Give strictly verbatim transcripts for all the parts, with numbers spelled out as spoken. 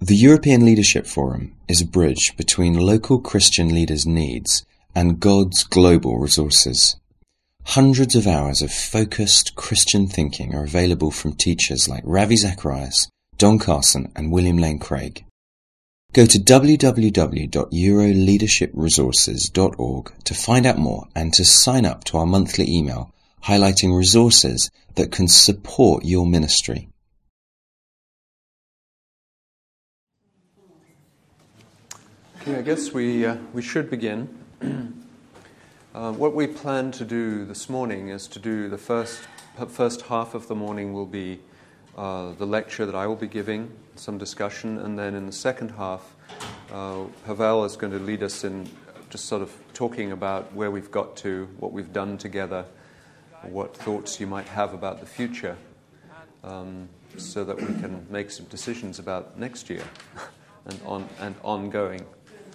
The European Leadership Forum is a bridge between local Christian leaders' needs and God's global resources. Hundreds of hours of focused Christian thinking are available from teachers like Ravi Zacharias, Don Carson and William Lane Craig. Go to w w w dot euro leadership resources dot org to find out more and to sign up to our monthly email highlighting resources that can support your ministry. Okay, I guess we uh, we should begin. uh, what we plan to do this morning is to do the first first half of the morning will be uh, the lecture that I will be giving, some discussion, and then in the second half, uh, Havel is going to lead us in just sort of talking about where we've got to, what we've done together, what thoughts you might have about the future, um, so that we can make some decisions about next year and on and ongoing.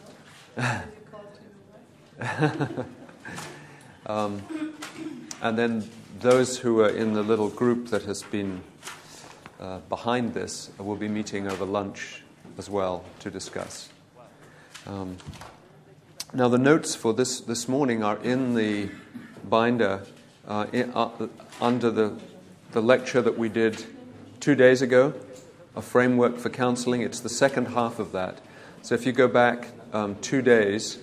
um, and then those who are in the little group that has been uh, behind this will be meeting over lunch as well to discuss. Um, now the notes for this, this morning are in the binder uh, in, uh, under the, the lecture that we did two days ago, a framework for counseling. It's the second half of that. So if you go back um, two days,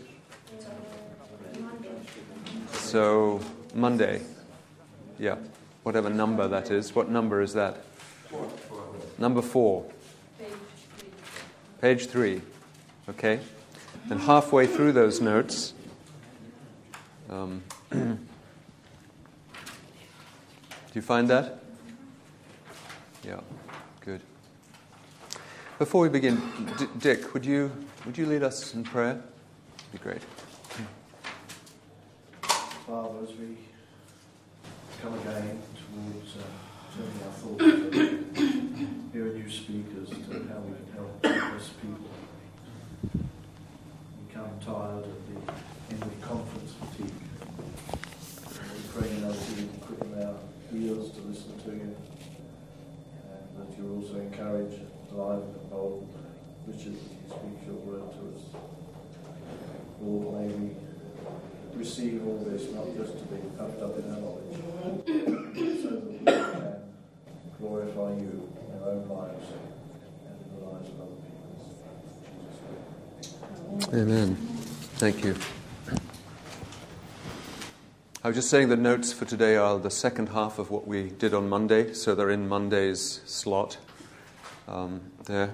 so Monday, yeah, whatever number that is. What number is that? Four. Number four. Page three. Okay. And halfway through those notes, um, do you find that? Yeah, good. Before we begin, D- Dick, would you would you lead us in prayer? That'd be great. Father, as we come again towards uh, turning our thoughts to hearing you speak as to how we can help this people become tired of the inward conference fatigue. And we pray now that you quicken our ears to listen to you, and that you also encourage, enliven and bold Richard as he speaks your word to us. Lord, may we receive all this, not just to be puffed up in our knowledge, so that we can glorify you in our own lives and in the lives of other people. Amen. Thank you. I was just saying the notes for today are the second half of what we did on Monday, so they're in Monday's slot um, there.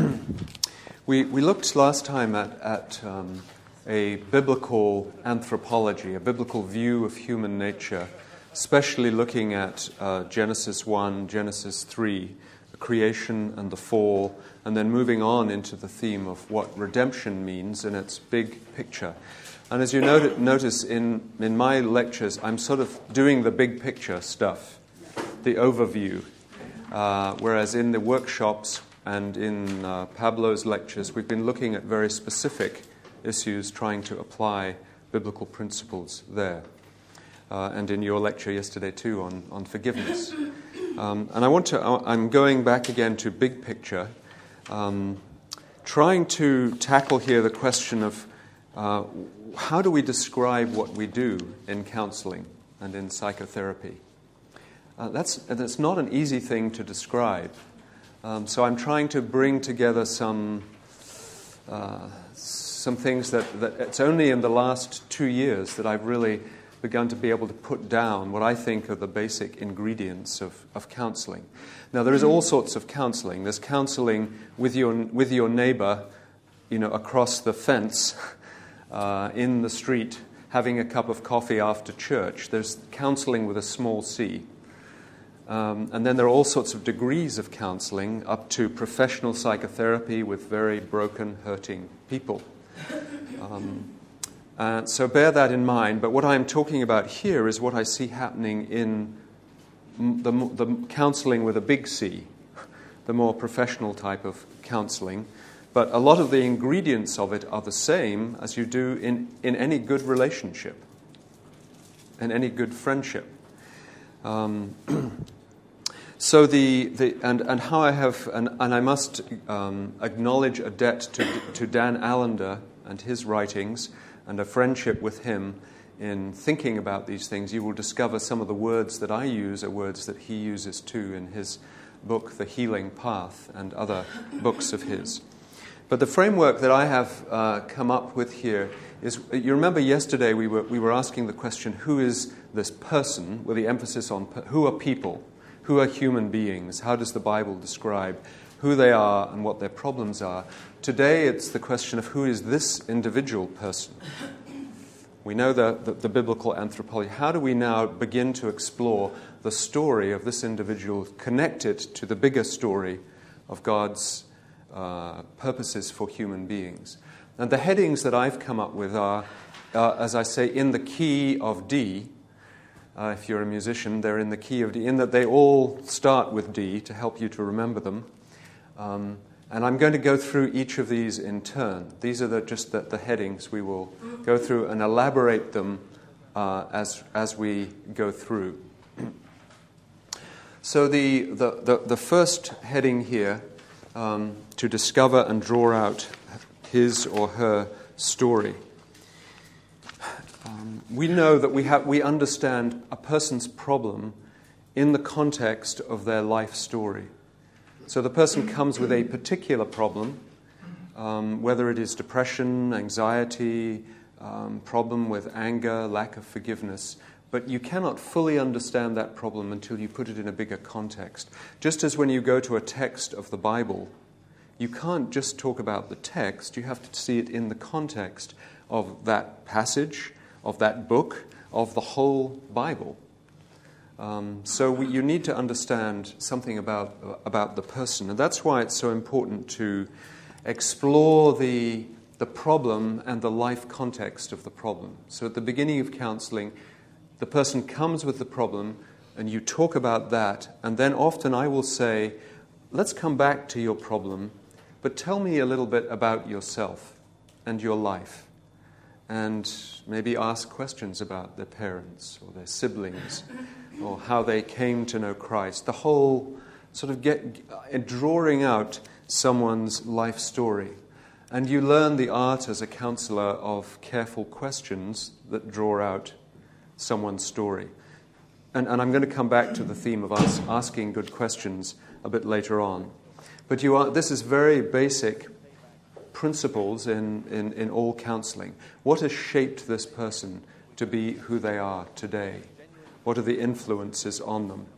we we looked last time at, at um, a biblical anthropology, a biblical view of human nature, especially looking at uh, Genesis one, Genesis three, the creation and the fall, and then moving on into the theme of what redemption means in its big picture. And as you not- notice in, in my lectures, I'm sort of doing the big picture stuff, the overview, uh, whereas in the workshops and in uh, Pablo's lectures, we've been looking at very specific issues, trying to apply biblical principles there. Uh, and in your lecture yesterday too on, on forgiveness. Um, and I want to, I'm going back again to big picture, um, trying to tackle here the question of uh, how do we describe what we do in counseling and in psychotherapy? Uh, that's, that's not an easy thing to describe. Um, so I'm trying to bring together some uh, some things that, that it's only in the last two years that I've really begun to be able to put down what I think are the basic ingredients of, of counseling. Now, there is all sorts of counseling. There's counseling with your with your neighbor, you know, across the fence, uh, in the street, having a cup of coffee after church. There's counseling with a small c. Um, and then there are all sorts of degrees of counseling, up to professional psychotherapy with very broken, hurting people. Um, uh, so bear that in mind. But what I'm talking about here is what I see happening in the, the counseling with a big C, the more professional type of counseling. But a lot of the ingredients of it are the same as you do in, in any good relationship, in any good friendship. Um, So the, the and, and how I have and, and I must um, acknowledge a debt to to Dan Allender and his writings and a friendship with him in thinking about these things. You will discover some of the words that I use are words that he uses too in his book, The Healing Path, and other books of his. But the framework that I have uh, come up with here is, you remember yesterday we were we were asking the question, who is this person, with the emphasis on who are people? Who are human beings? How does the Bible describe who they are and what their problems are? Today it's the question of who is this individual person? We know the, the, the biblical anthropology. How do we now begin to explore the story of this individual connected to the bigger story of God's uh, purposes for human beings? And the headings that I've come up with are, uh, as I say, in the key of D. Uh, if you're a musician, they're in the key of D, in that they all start with D to help you to remember them. Um, and I'm going to go through each of these in turn. These are the, just the, the headings. We will go through and elaborate them uh, as as we go through. So the, the, the, the first heading here, um, to discover and draw out his or her story. Um, we know that we have we understand a person's problem in the context of their life story. So the person comes with a particular problem, um, whether it is depression, anxiety, um, problem with anger, lack of forgiveness, but you cannot fully understand that problem until you put it in a bigger context. Just as when you go to a text of the Bible, you can't just talk about the text, you have to see it in the context of that passage, of that book, of the whole Bible. Um, so we, you need to understand something about uh, about the person, and that's why it's so important to explore the the problem and the life context of the problem. So at the beginning of counseling, the person comes with the problem, and you talk about that, and then often I will say, let's come back to your problem, but tell me a little bit about yourself and your life. And maybe ask questions about their parents or their siblings or how they came to know Christ. The whole sort of get uh, drawing out someone's life story. And you learn the art as a counselor of careful questions that draw out someone's story. And, and I'm going to come back to the theme of us asking good questions a bit later on. But you are, this is very basic principles in, in, in all counseling. What has shaped this person to be who they are today? What are the influences on them?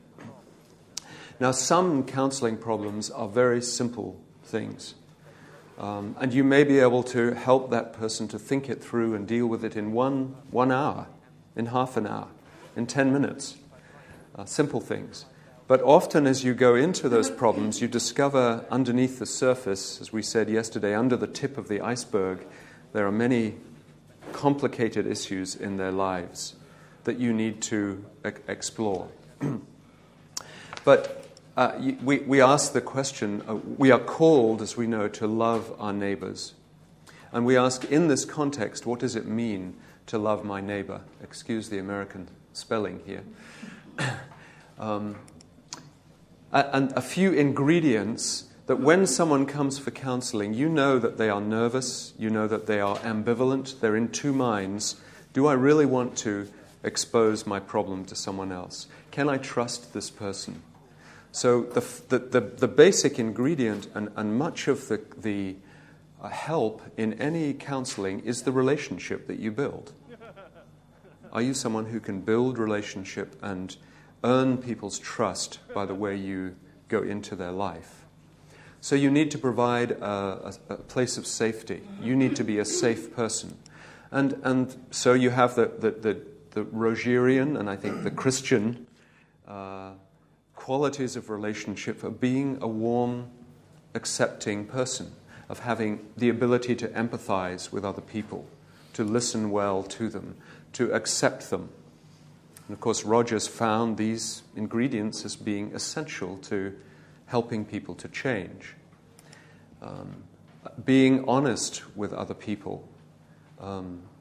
Now, some counseling problems are very simple things. Um, and you may be able to help that person to think it through and deal with it in one, one hour, in half an hour, in ten minutes. Uh, simple things. But often as you go into those problems, you discover underneath the surface, as we said yesterday, under the tip of the iceberg, there are many complicated issues in their lives that you need to e- explore. But uh, we, we ask the question, uh, we are called, as we know, to love our neighbors. And we ask, in this context, what does it mean to love my neighbor? Excuse the American spelling here. um, And a few ingredients that when someone comes for counseling, you know that they are nervous, you know that they are ambivalent, they're in two minds. Do I really want to expose my problem to someone else? Can I trust this person? So the the, the, the basic ingredient and, and much of the, the uh, help in any counseling is the relationship that you build. Are you someone who can build relationship and earn people's trust by the way you go into their life? So you need to provide a, a, a place of safety. You need to be a safe person. And and so you have the, the, the, the Rogerian and I think the Christian uh, qualities of relationship of being a warm, accepting person, of having the ability to empathize with other people, to listen well to them, to accept them. And of course, Rogers found these ingredients as being essential to helping people to change. Um, being honest with other people, um,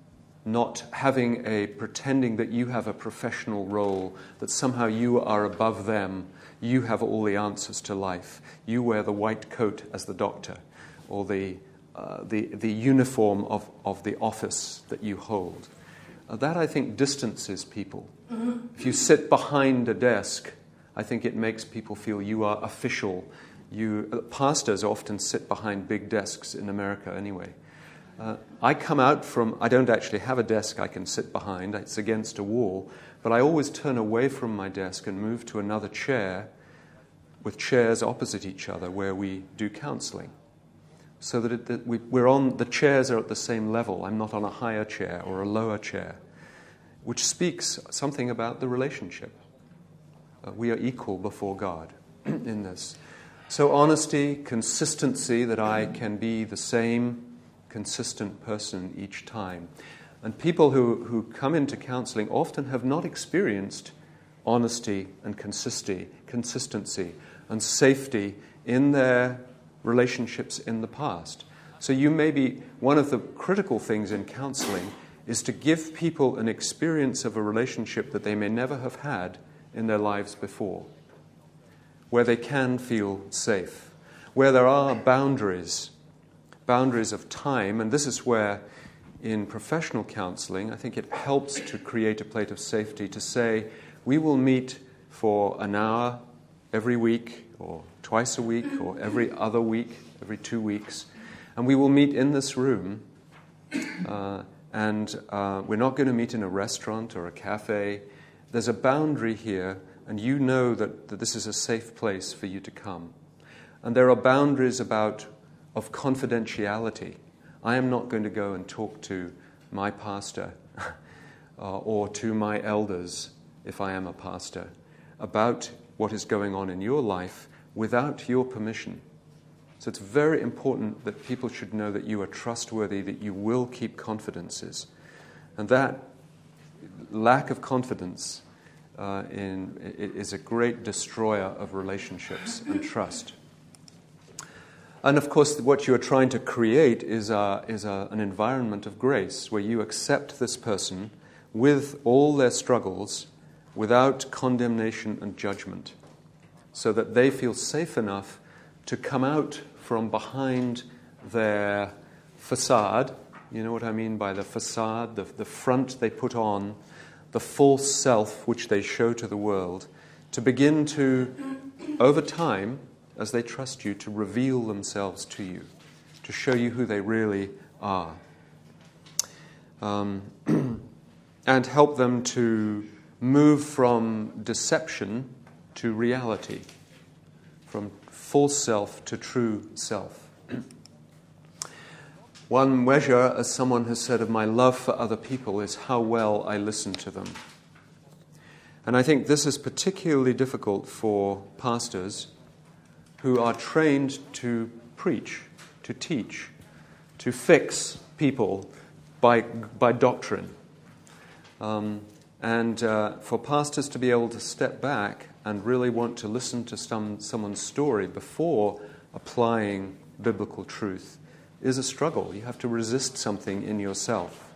not having a pretending that you have a professional role, that somehow you are above them, you have all the answers to life. You wear the white coat as the doctor, or the uh, the the uniform of, of the office that you hold. Uh, that, I think, distances people. Mm-hmm. If you sit behind a desk, I think it makes people feel you are official. You uh, pastors often sit behind big desks in America anyway. Uh, I come out from, I don't actually have a desk I can sit behind, it's against a wall, but I always turn away from my desk and move to another chair with chairs opposite each other where we do counseling. So that, it, that we, we're on, the chairs are at the same level. I'm not on a higher chair or a lower chair, which speaks something about the relationship. Uh, we are equal before God in this. So honesty, consistency, that I can be the same consistent person each time. And people who, who come into counseling often have not experienced honesty and consistency, consistency and safety in their relationships in the past. So you may be, one of the critical things in counseling is to give people an experience of a relationship that they may never have had in their lives before, where they can feel safe, where there are boundaries, boundaries of time, and this is where in professional counseling I think it helps to create a plate of safety to say, we will meet for an hour every week or twice a week or every other week, every two weeks, and we will meet in this room, uh, and uh, we're not going to meet in a restaurant or a cafe. There's a boundary here, and you know that, that this is a safe place for you to come. And there are boundaries about of confidentiality. I am not going to go and talk to my pastor uh, or to my elders, if I am a pastor, about what is going on in your life without your permission. So it's very important that people should know that you are trustworthy, that you will keep confidences. And that lack of confidence uh, in, is a great destroyer of relationships and trust. And of course, what you are trying to create is, a, is a, an environment of grace where you accept this person with all their struggles without condemnation and judgment, so that they feel safe enough to come out from behind their facade. You know what I mean by the facade, the, the front they put on, the false self which they show to the world, to begin to, over time, as they trust you, to reveal themselves to you, to show you who they really are. Um, and help them to move from deception to reality, from false self to true self. One measure, as someone has said, of my love for other people is how well I listen to them. And I think this is particularly difficult for pastors who are trained to preach, to teach, to fix people by, by doctrine. Um, and uh, for pastors to be able to step back and really want to listen to some, someone's story before applying biblical truth is a struggle. You have to resist something in yourself.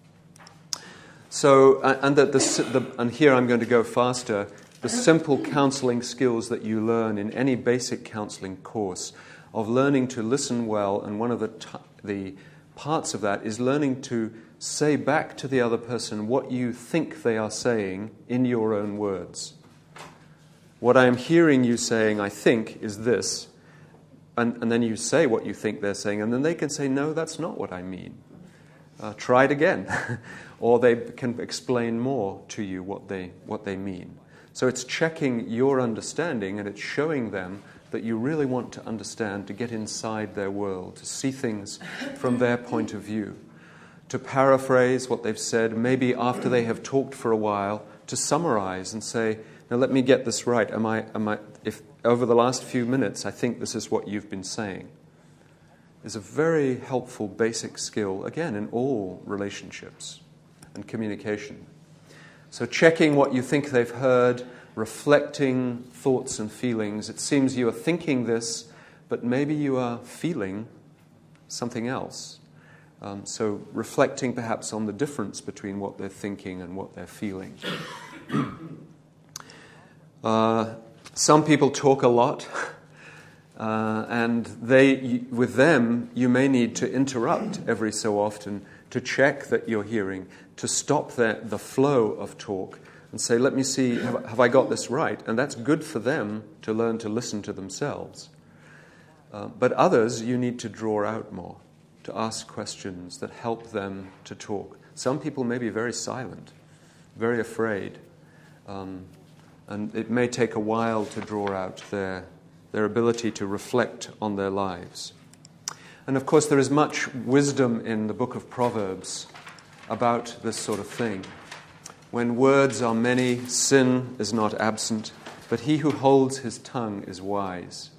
So, and, the, the, the, and here I'm going to go faster. The simple counseling skills that you learn in any basic counseling course of learning to listen well, and one of the, t- the parts of that is learning to say back to the other person what you think they are saying in your own words. What I am hearing you saying, I think, is this. And, and then you say what you think they're saying, and then they can say, no, that's not what I mean. Uh, try it again. Or they can explain more to you what they what they mean. So it's checking your understanding, and it's showing them that you really want to understand, to get inside their world, to see things from their point of view, to paraphrase what they've said, maybe after they have talked for a while, to summarize and say, now let me get this right. Am I, am I, if over the last few minutes I think this is what you've been saying, is a very helpful basic skill, again, in all relationships and communication. So checking what you think they've heard, reflecting thoughts and feelings. It seems you are thinking this, but maybe you are feeling something else. Um, so reflecting perhaps on the difference between what they're thinking and what they're feeling. uh, some people talk a lot, uh, and they, with them, you may need to interrupt every so often to check that you're hearing, to stop the, the flow of talk and say, let me see, have, have I got this right? And that's good for them to learn to listen to themselves. Uh, but others, you need to draw out more, to ask questions that help them to talk. Some people may be very silent, very afraid, um, and it may take a while to draw out their, their ability to reflect on their lives. And of course, there is much wisdom in the book of Proverbs about this sort of thing. When words are many, sin is not absent, but he who holds his tongue is wise.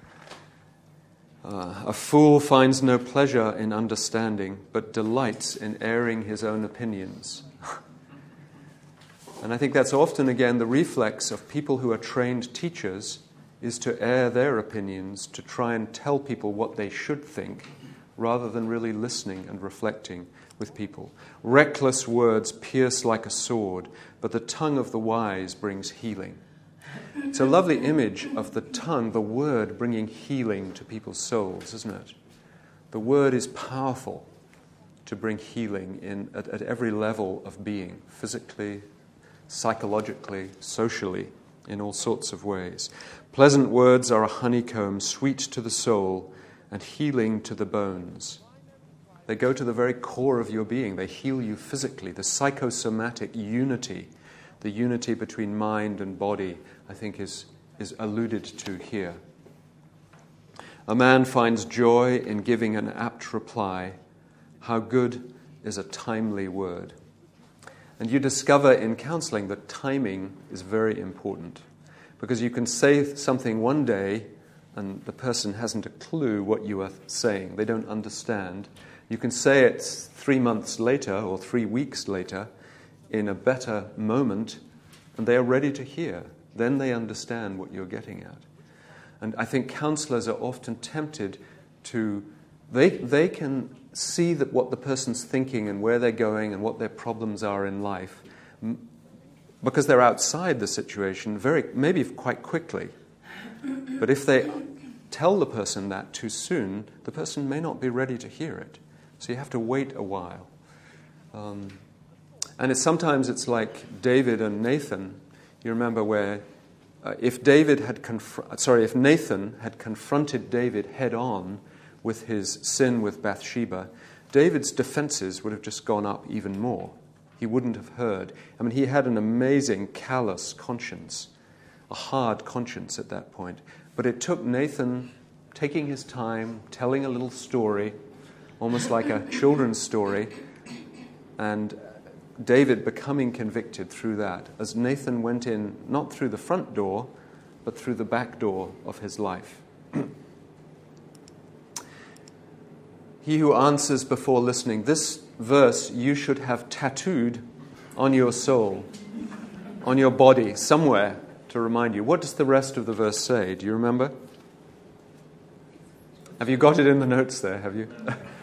Uh, a fool finds no pleasure in understanding, but delights in airing his own opinions. And I think that's often, again, the reflex of people who are trained teachers, is to air their opinions, to try and tell people what they should think, rather than really listening and reflecting with people. Reckless words pierce like a sword, but the tongue of the wise brings healing. It's a lovely image of the tongue, the word, bringing healing to people's souls, isn't it? The word is powerful to bring healing in at, at every level of being, physically, psychologically, socially, in all sorts of ways. Pleasant words are a honeycomb, sweet to the soul and healing to the bones. They go to the very core of your being. They heal you physically. The psychosomatic unity, the unity between mind and body, I think is, is alluded to here. A man finds joy in giving an apt reply. How good is a timely word. And you discover in counseling that timing is very important, because you can say something one day and the person hasn't a clue what you are saying. They don't understand. You can say it three months later or three weeks later in a better moment, and they are ready to hear. Then they understand what you're getting at. And I think counselors are often tempted to, they they can see that what the person's thinking and where they're going and what their problems are in life, because they're outside the situation very maybe quite quickly. But if they tell the person that too soon, the person may not be ready to hear it. So you have to wait a while. Um, and it's, sometimes it's like David and Nathan. You remember where uh, if David had confr- sorry, if Nathan had confronted David head on with his sin with Bathsheba, David's defenses would have just gone up even more. He wouldn't have heard. I mean, he had an amazing callous conscience, a hard conscience at that point. But it took Nathan taking his time, telling a little story, almost like a children's story, and David becoming convicted through that, as Nathan went in, not through the front door, but through the back door of his life. He who answers before listening. This verse you should have tattooed on your soul, on your body, somewhere to remind you. What does the rest of the verse say? Do you remember? Have you got it in the notes there, have you?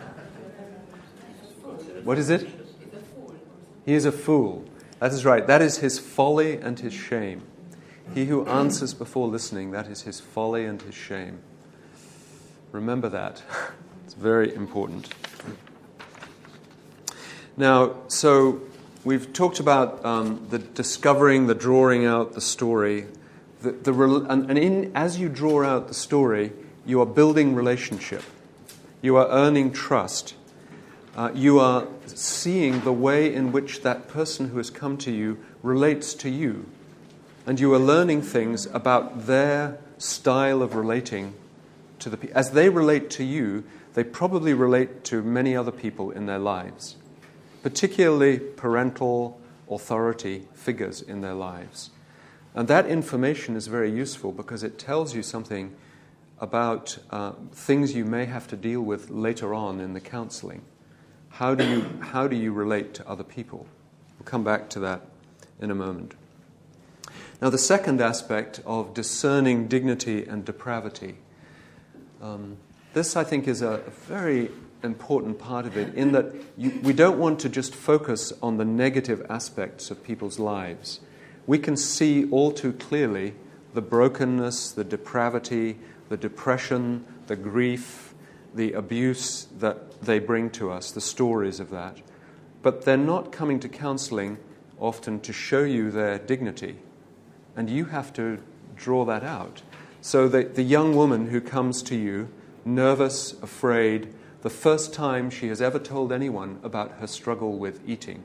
What is it? He is a fool. That is right. That is his folly and his shame. He who answers before listening, that is his folly and his shame. Remember that. It's very important. Now, so we've talked about um, the discovering, the drawing out the story. The, the, and and in, as you draw out the story, you are building relationship. You are earning trust. Uh, you are seeing the way in which that person who has come to you relates to you. And you are learning things about their style of relating to the people. As they relate to you, they probably relate to many other people in their lives, particularly parental authority figures in their lives. And that information is very useful because it tells you something about uh, things you may have to deal with later on in the counseling. How do you how do you relate to other people? We'll come back to that in a moment. Now, the second aspect of discerning dignity and depravity. Um, this, I think, is a very important part of it, in that you, we don't want to just focus on the negative aspects of people's lives. We can see all too clearly the brokenness, the depravity, the depression, the grief, the abuse that they bring to us, the stories of that. But they're not coming to counseling often to show you their dignity. And you have to draw that out. So the, the young woman who comes to you, nervous, afraid, the first time she has ever told anyone about her struggle with eating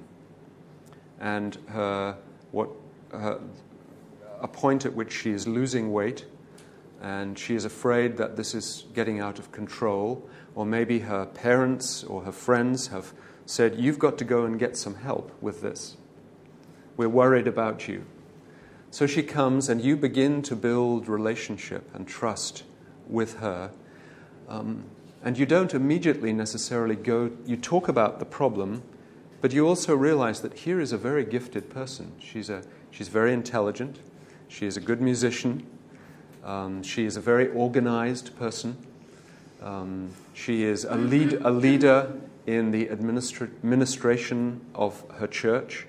and her what her, a point at which she is losing weight, and she is afraid that this is getting out of control, or maybe her parents or her friends have said, you've got to go and get some help with this. We're worried about you. So she comes and you begin to build relationship and trust with her. Um, and you don't immediately necessarily go, you talk about the problem, but you also realize that here is a very gifted person. She's a she's very intelligent. She is a good musician. Um, she is a very organized person. Um, she is a lead a leader in the administra- administration of her church.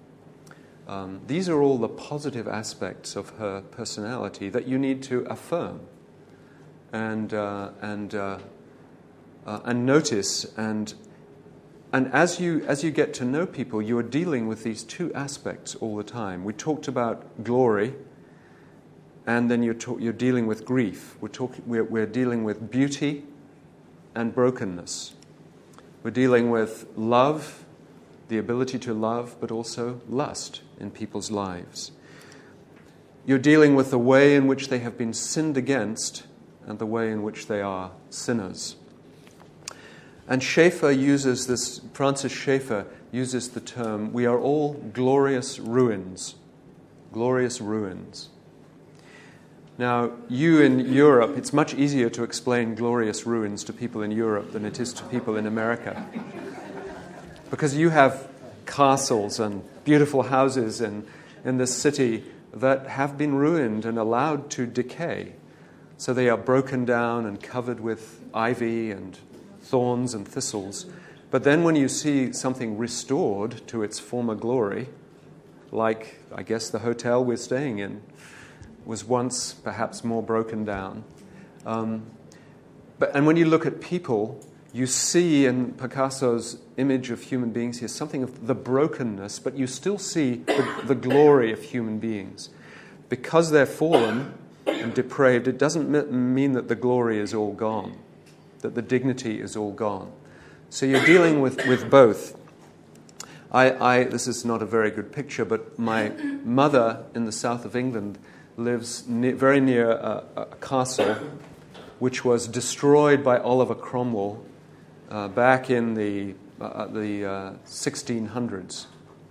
Um, these are all the positive aspects of her personality that you need to affirm and uh, and uh, uh, and notice. And and as you as you get to know people, you are dealing with these two aspects all the time. We talked about glory, and then you're talk, you're dealing with grief. We're talking we're, we're dealing with beauty and brokenness. We're dealing with love, the ability to love, but also lust in people's lives. You're dealing with the way in which they have been sinned against and the way in which they are sinners. And Schaeffer uses this, Francis Schaeffer uses the term, we are all glorious ruins. Glorious ruins. Now, you in Europe, it's much easier to explain glorious ruins to people in Europe than it is to people in America. Because you have castles and beautiful houses in, in this city that have been ruined and allowed to decay. So they are broken down and covered with ivy and thorns and thistles. But then when you see something restored to its former glory, like, I guess, the hotel we're staying in, was once perhaps more broken down. Um, but and when you look at people, you see in Picasso's image of human beings here something of the brokenness, but you still see the, the glory of human beings. Because they're fallen and depraved, it doesn't mean that the glory is all gone, that the dignity is all gone. So you're dealing with, with both. I, I this is not a very good picture, but my mother in the south of England lives near, very near a, a castle which was destroyed by Oliver Cromwell Uh, back in the uh, the uh, sixteen hundreds,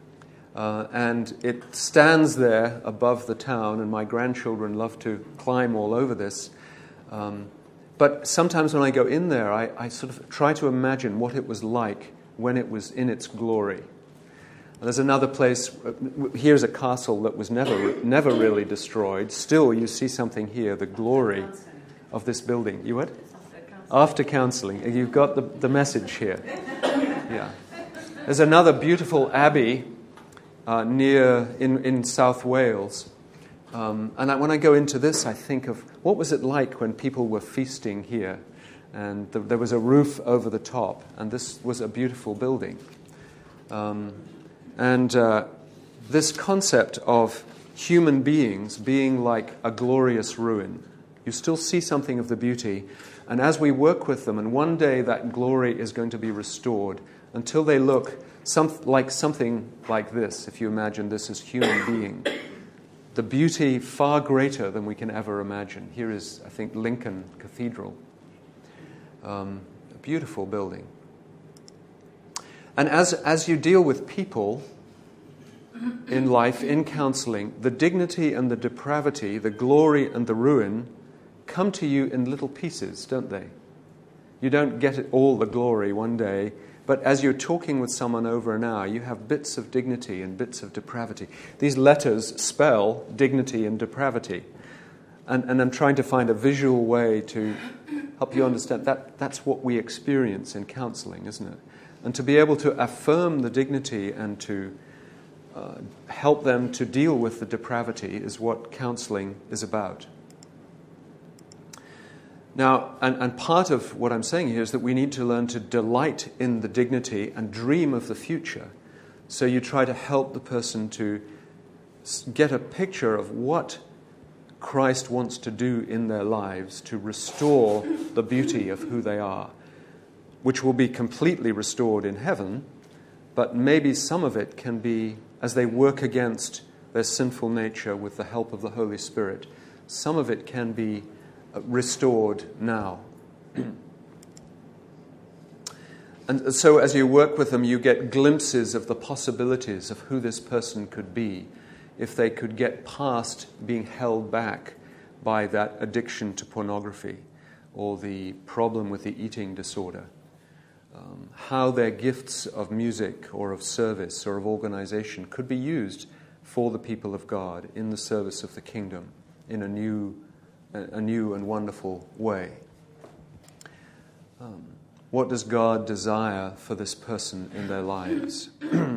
uh, and it stands there above the town. And my grandchildren love to climb all over this. Um, but sometimes when I go in there, I, I sort of try to imagine what it was like when it was in its glory. And there's another place. Uh, here's a castle that was never never really destroyed. Still, you see something here, the glory of this building. You what? After counselling. You've got the, the message here. Yeah. There's another beautiful abbey uh, near in, in South Wales. Um, and I, when I go into this, I think of what was it like when people were feasting here. And the, there was a roof over the top. And this was a beautiful building. Um, and uh, this concept of human beings being like a glorious ruin. You still see something of the beauty. And as we work with them, and one day that glory is going to be restored until they look some, like something like this, if you imagine this as human being. The beauty far greater than we can ever imagine. Here is, I think, Lincoln Cathedral. Um, a beautiful building. And as, as you deal with people in life, in counseling, the dignity and the depravity, the glory and the ruin come to you in little pieces, don't they? You don't get it all the glory one day, but as you're talking with someone over an hour, you have bits of dignity and bits of depravity. These letters spell dignity and depravity. And, and I'm trying to find a visual way to help you understand that that's what we experience in counseling, isn't it? And to be able to affirm the dignity and to uh, help them to deal with the depravity is what counseling is about. Now, and, and part of what I'm saying here is that we need to learn to delight in the dignity and dream of the future. So you try to help the person to get a picture of what Christ wants to do in their lives to restore the beauty of who they are, which will be completely restored in heaven, but maybe some of it can be, as they work against their sinful nature with the help of the Holy Spirit, some of it can be restored now. And so as you work with them, you get glimpses of the possibilities of who this person could be if they could get past being held back by that addiction to pornography or the problem with the eating disorder. Um, how their gifts of music or of service or of organization could be used for the people of God in the service of the kingdom in a new, a new and wonderful way. Um, what does God desire for this person in their lives?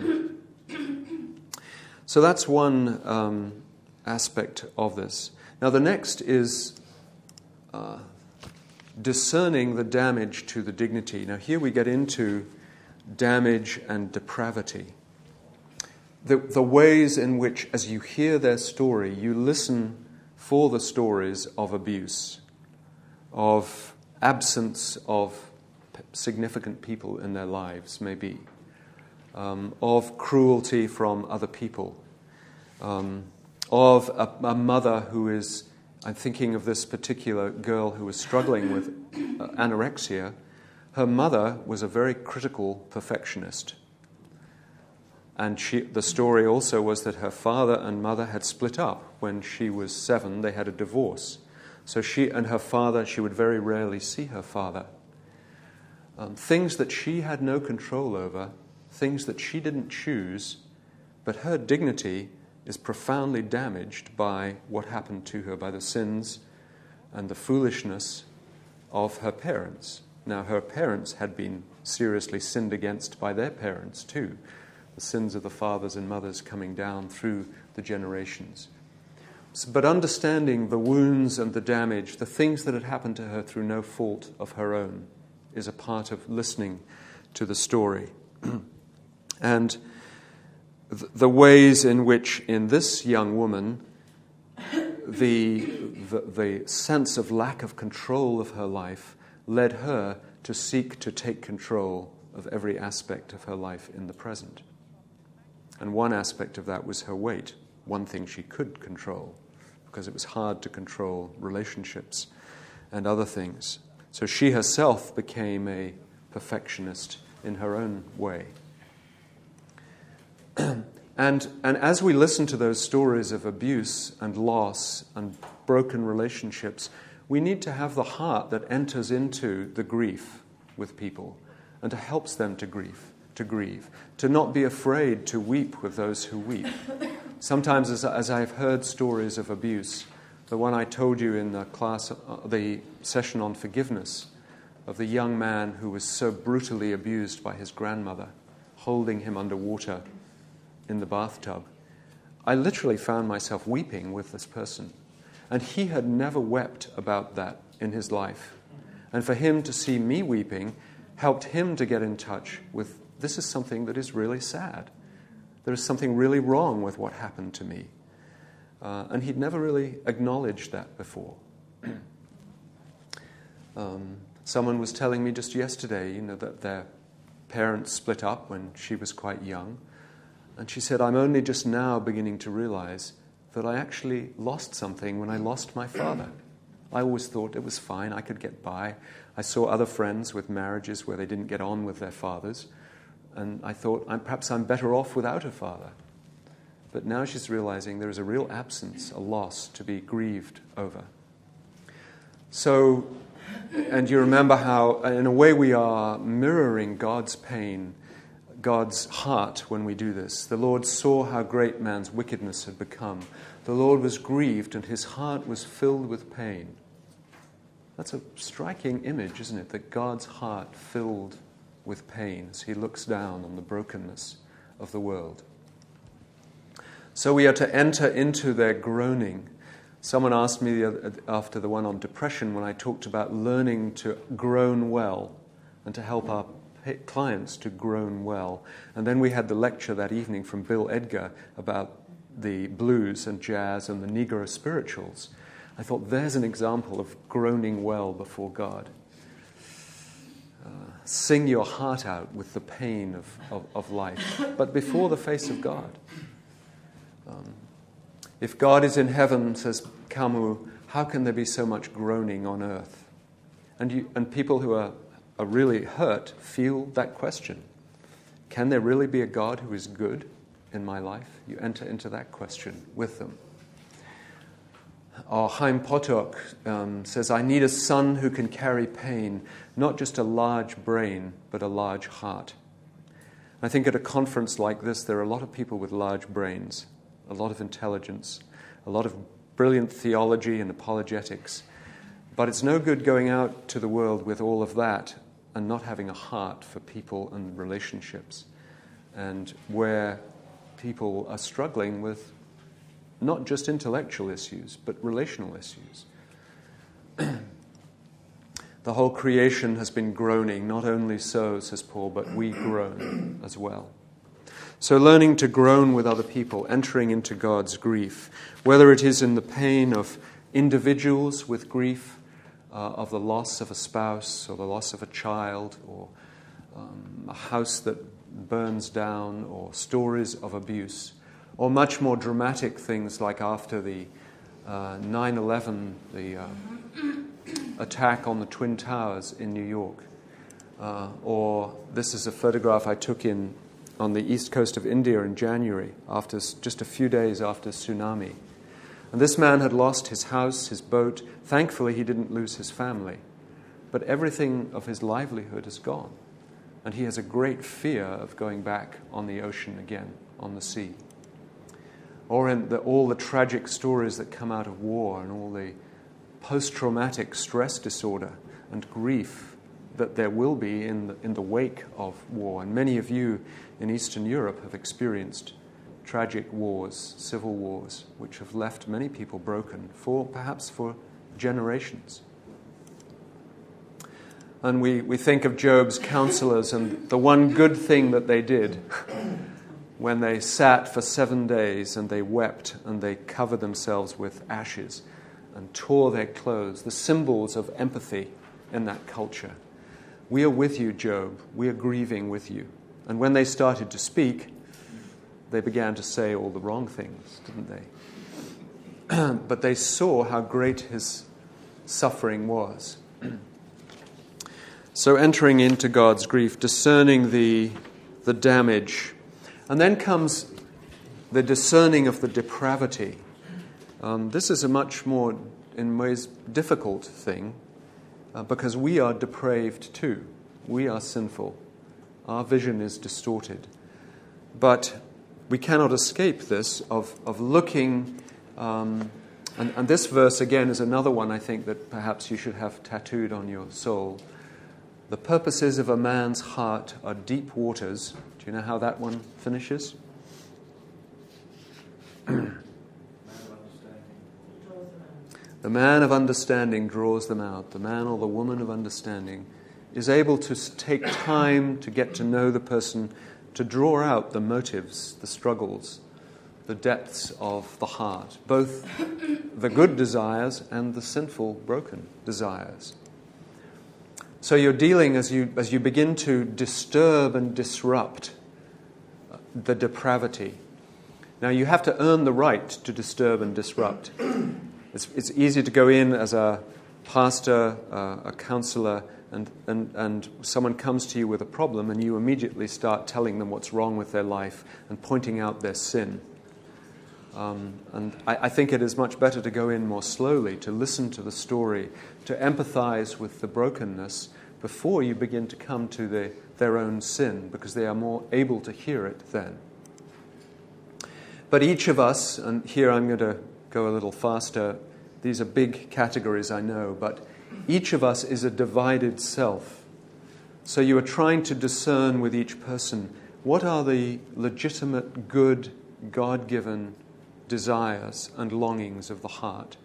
So that's one um, aspect of this. Now the next is uh, discerning the damage to the dignity. Now here we get into damage and depravity. The, the ways in which, as you hear their story, you listen for the stories of abuse, of absence of significant people in their lives, maybe. Um, of cruelty from other people, um, of a, a mother who is, I'm thinking of this particular girl who was struggling with uh, anorexia. Her mother was a very critical perfectionist. And she, the story also was that her father and mother had split up when she was seven. They had a divorce. So she and her father, she would very rarely see her father. Um, things that she had no control over, things that she didn't choose, but her dignity is profoundly damaged by what happened to her, by the sins and the foolishness of her parents. Now, her parents had been seriously sinned against by their parents too, the sins of the fathers and mothers coming down through the generations. But understanding the wounds and the damage, the things that had happened to her through no fault of her own, is a part of listening to the story. And th- the ways in which, in this young woman, the, the the sense of lack of control of her life led her to seek to take control of every aspect of her life in the present. And one aspect of that was her weight, one thing she could control, because it was hard to control relationships and other things. So she herself became a perfectionist in her own way. and and as we listen to those stories of abuse and loss and broken relationships, we need to have the heart that enters into the grief with people and to helps them to grieve, to grieve, to not be afraid to weep with those who weep. Sometimes, as, as I've heard stories of abuse, the one I told you in the class, uh, the session on forgiveness, of the young man who was so brutally abused by his grandmother, holding him underwater in the bathtub. I literally found myself weeping with this person. And he had never wept about that in his life. And for him to see me weeping helped him to get in touch with, this is something that is really sad. There is something really wrong with what happened to me. Uh, and he'd never really acknowledged that before. um, someone was telling me just yesterday, you know, that their parents split up when she was quite young. And she said, I'm only just now beginning to realize that I actually lost something when I lost my father. I always thought it was fine, I could get by. I saw other friends with marriages where they didn't get on with their fathers, and I thought, I'm, perhaps I'm better off without a father. But now she's realizing there is a real absence, a loss to be grieved over. So, and you remember how, in a way, we are mirroring God's pain. God's heart when we do this. The Lord saw how great man's wickedness had become. The Lord was grieved and his heart was filled with pain. That's a striking image, isn't it? That God's heart filled with pain as he looks down on the brokenness of the world. So we are to enter into their groaning. Someone asked me the other, after the one on depression, when I talked about learning to groan well and to help our clients to groan well. And then we had the lecture that evening from Bill Edgar about the blues and jazz and the Negro spirituals. I thought, there's an example of groaning well before God. Uh, sing your heart out with the pain of, of, of life, but before the face of God. Um, if God is in heaven, says Camus, how can there be so much groaning on earth? And, you, and people who are are really hurt feel that question. Can there really be a God who is good in my life? You enter into that question with them. Or Chaim Potok um, says, I need a son who can carry pain, not just a large brain, but a large heart. I think at a conference like this, there are a lot of people with large brains, a lot of intelligence, a lot of brilliant theology and apologetics. But it's no good going out to the world with all of that and not having a heart for people and relationships, and where people are struggling with not just intellectual issues, but relational issues. The whole creation has been groaning, not only so, says Paul, but we groan as well. So learning to groan with other people, entering into God's grief, whether it is in the pain of individuals with grief, Uh, of the loss of a spouse or the loss of a child or um, a house that burns down or stories of abuse, or much more dramatic things like after the uh, nine eleven, the uh, attack on the Twin Towers in New York. Uh, or this is a photograph I took in on the east coast of India in January, after just a few days after tsunami. And this man had lost his house, his boat. Thankfully, he didn't lose his family. But everything of his livelihood is gone. And he has a great fear of going back on the ocean again, on the sea. Or in the, all the tragic stories that come out of war and all the post-traumatic stress disorder and grief that there will be in the, in the wake of war. And many of you in Eastern Europe have experienced tragic wars, civil wars, which have left many people broken, for perhaps for generations. And we, we think of Job's counselors and the one good thing that they did when they sat for seven days and they wept and they covered themselves with ashes and tore their clothes, the symbols of empathy in that culture. We are with you, Job. We are grieving with you. And when they started to speak, they began to say all the wrong things, didn't they? But they saw how great his suffering was. So entering into God's grief, discerning the, the damage. And then comes the discerning of the depravity. Um, this is a much more, in ways, difficult thing, uh, because we are depraved too. We are sinful. Our vision is distorted. But we cannot escape this of, of looking, um, and, and this verse again is another one I think that perhaps you should have tattooed on your soul. The purposes of a man's heart are deep waters. Do you know how that one finishes? The man of understanding draws them out. The man or the woman of understanding is able to take time to get to know the person, to draw out the motives, the struggles, the depths of the heart, both the good desires and the sinful, broken desires. So you're dealing, as you as you begin to disturb and disrupt the depravity. Now you have to earn the right to disturb and disrupt. It's, it's easy to go in as a pastor, uh, a counselor, and, and, and someone comes to you with a problem and you immediately start telling them what's wrong with their life and pointing out their sin. Um, and I, I think it is much better to go in more slowly, to listen to the story, to empathize with the brokenness, before you begin to come to the, their own sin, because they are more able to hear it then. But each of us, and here I'm going to go a little faster, these are big categories, I know, but each of us is a divided self. So you are trying to discern with each person, what are the legitimate, good, God-given desires and longings of the heart?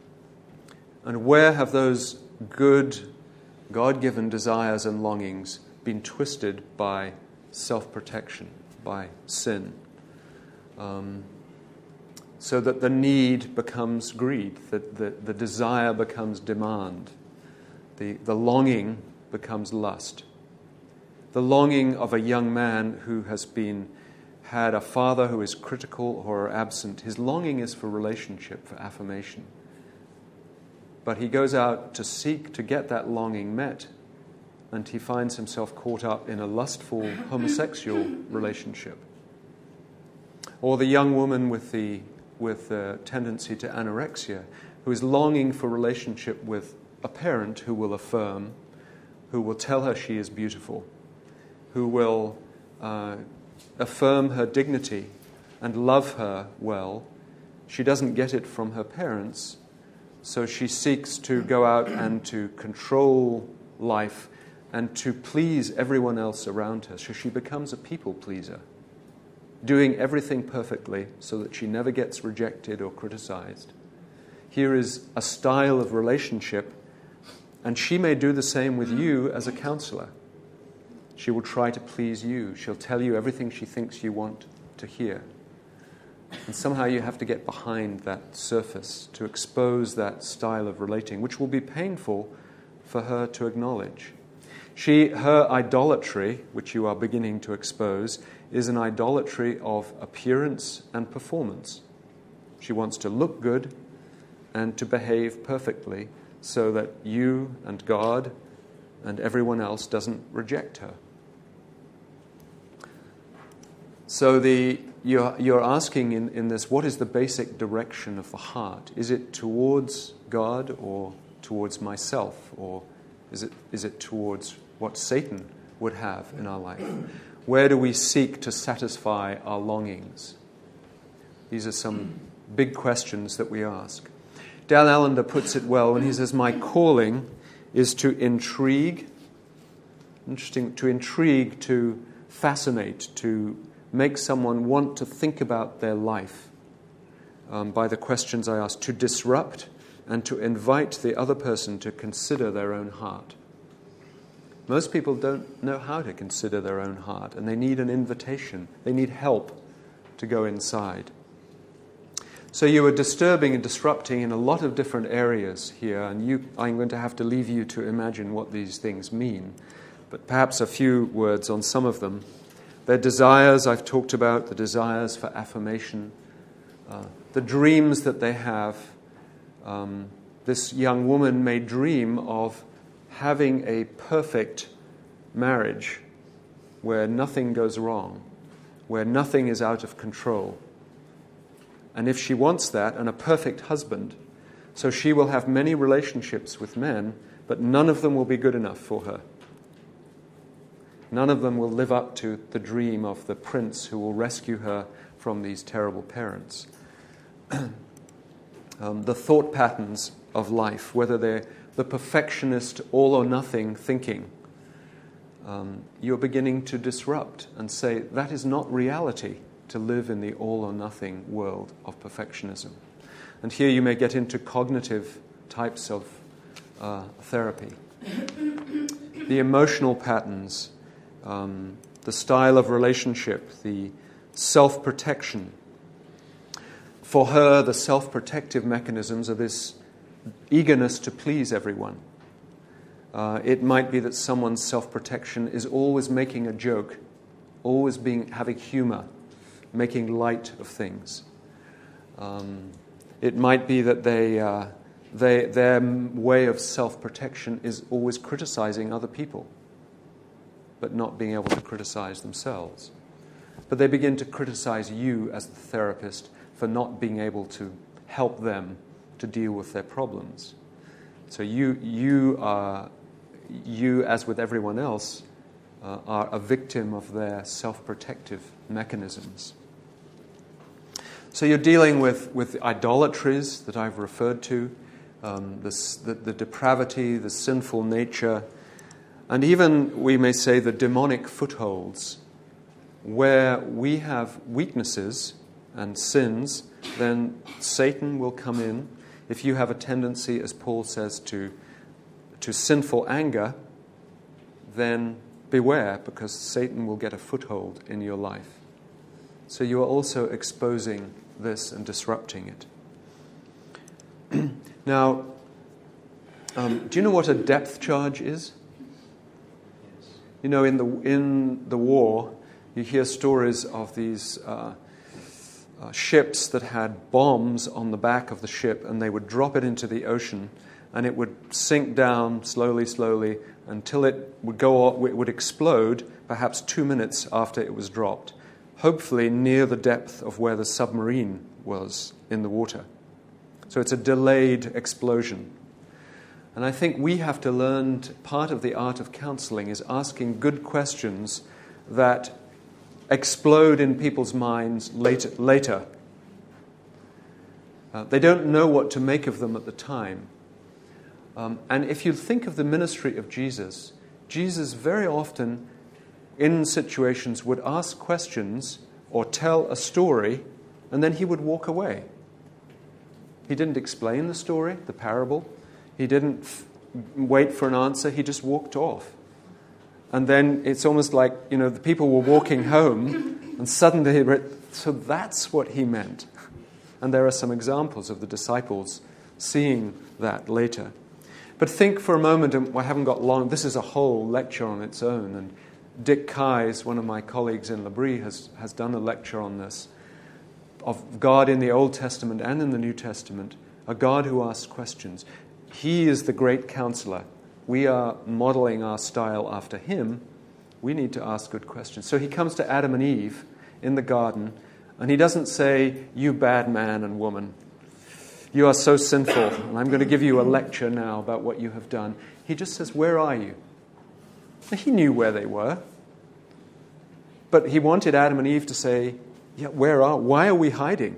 And where have those good, God-given desires and longings been twisted by self-protection, by sin? Um, so that the need becomes greed, that the, the desire becomes demand, the, the longing becomes lust. The longing of a young man who has been had a father who is critical or absent, his longing is for relationship, for affirmation. But he goes out to seek to get that longing met, and he finds himself caught up in a lustful homosexual relationship. Or the young woman with the with the tendency to anorexia, who is longing for relationship with a parent who will affirm, who will tell her she is beautiful, who will uh, affirm her dignity and love her well. She doesn't get it from her parents, so she seeks to go out and to control life and to please everyone else around her. So she becomes a people pleaser, doing everything perfectly so that she never gets rejected or criticized. Here is a style of relationship, and she may do the same with you as a counselor. She will try to please you. She'll tell you everything she thinks you want to hear. And somehow you have to get behind that surface to expose that style of relating, which will be painful for her to acknowledge. She, her idolatry, which you are beginning to expose, is an idolatry of appearance and performance. She wants to look good and to behave perfectly so that you and God and everyone else doesn't reject her. So the you're, you're asking in, in this, what is the basic direction of the heart? Is it towards God or towards myself? Or is it is it towards what Satan would have in our life? Where do we seek to satisfy our longings? These are some big questions that we ask. Dal Allender puts it well when he says, my calling is to intrigue, interesting, to intrigue, to fascinate, to make someone want to think about their life um, by the questions I ask, to disrupt and to invite the other person to consider their own heart. Most people don't know how to consider their own heart, and they need an invitation. They need help to go inside. So you are disturbing and disrupting in a lot of different areas here, and you, I'm going to have to leave you to imagine what these things mean. But perhaps a few words on some of them. Their desires, I've talked about, the desires for affirmation, uh, the dreams that they have. Um, this young woman may dream of having a perfect marriage where nothing goes wrong, where nothing is out of control. And if she wants that, and a perfect husband, so she will have many relationships with men, but none of them will be good enough for her. None of them will live up to the dream of the prince who will rescue her from these terrible parents. um, the thought patterns of life, whether they're the perfectionist all-or-nothing thinking, um, you're beginning to disrupt and say, that is not reality, to live in the all-or-nothing world of perfectionism. And here you may get into cognitive types of uh, therapy. The emotional patterns, um, the style of relationship, the self-protection. For her, the self-protective mechanisms are this eagerness to please everyone. Uh, it might be that someone's self-protection is always making a joke, always being having humor, making light of things. Um, it might be that they, uh, they, their way of self-protection is always criticizing other people, but not being able to criticize themselves. But they begin to criticize you as the therapist for not being able to help them to deal with their problems. So you, you are you, as with everyone else, uh, are a victim of their self-protective mechanisms. So you're dealing with, with the idolatries that I've referred to, um, this, the, the depravity, the sinful nature, and even, we may say, the demonic footholds. Where we have weaknesses and sins, then Satan will come in. If you have a tendency, as Paul says, to, to sinful anger, then beware, because Satan will get a foothold in your life. So you are also exposing this and disrupting it. Now, um, do you know what a depth charge is? You know, in the in the war, you hear stories of these uh, uh, ships that had bombs on the back of the ship, and they would drop it into the ocean, and it would sink down slowly, slowly, until it would go off, it would explode perhaps two minutes after it was dropped, hopefully near the depth of where the submarine was in the water. So it's a delayed explosion. And I think we have to learn, to, part of the art of counseling is asking good questions that explode in people's minds later. later. Uh, they don't know what to make of them at the time. Um, and if you think of the ministry of Jesus, Jesus very often, in situations, would ask questions or tell a story, and then he would walk away. He didn't explain the story, the parable. He didn't f- wait for an answer. He just walked off. And then it's almost like, you know, the people were walking home, and suddenly they read, so that's what he meant. And there are some examples of the disciples seeing that later. But think for a moment, and I haven't got long, this is a whole lecture on its own, and Dick Keyes, one of my colleagues in L'Abri, has, has done a lecture on this, of God in the Old Testament and in the New Testament, a God who asks questions. He is the great counselor. We are modeling our style after him. We need to ask good questions. So he comes to Adam and Eve in the garden, and he doesn't say, you bad man and woman, you are so sinful, and I'm going to give you a lecture now about what you have done. He just says, where are you? He knew where they were. But he wanted Adam and Eve to say, yeah, where are, why are we hiding?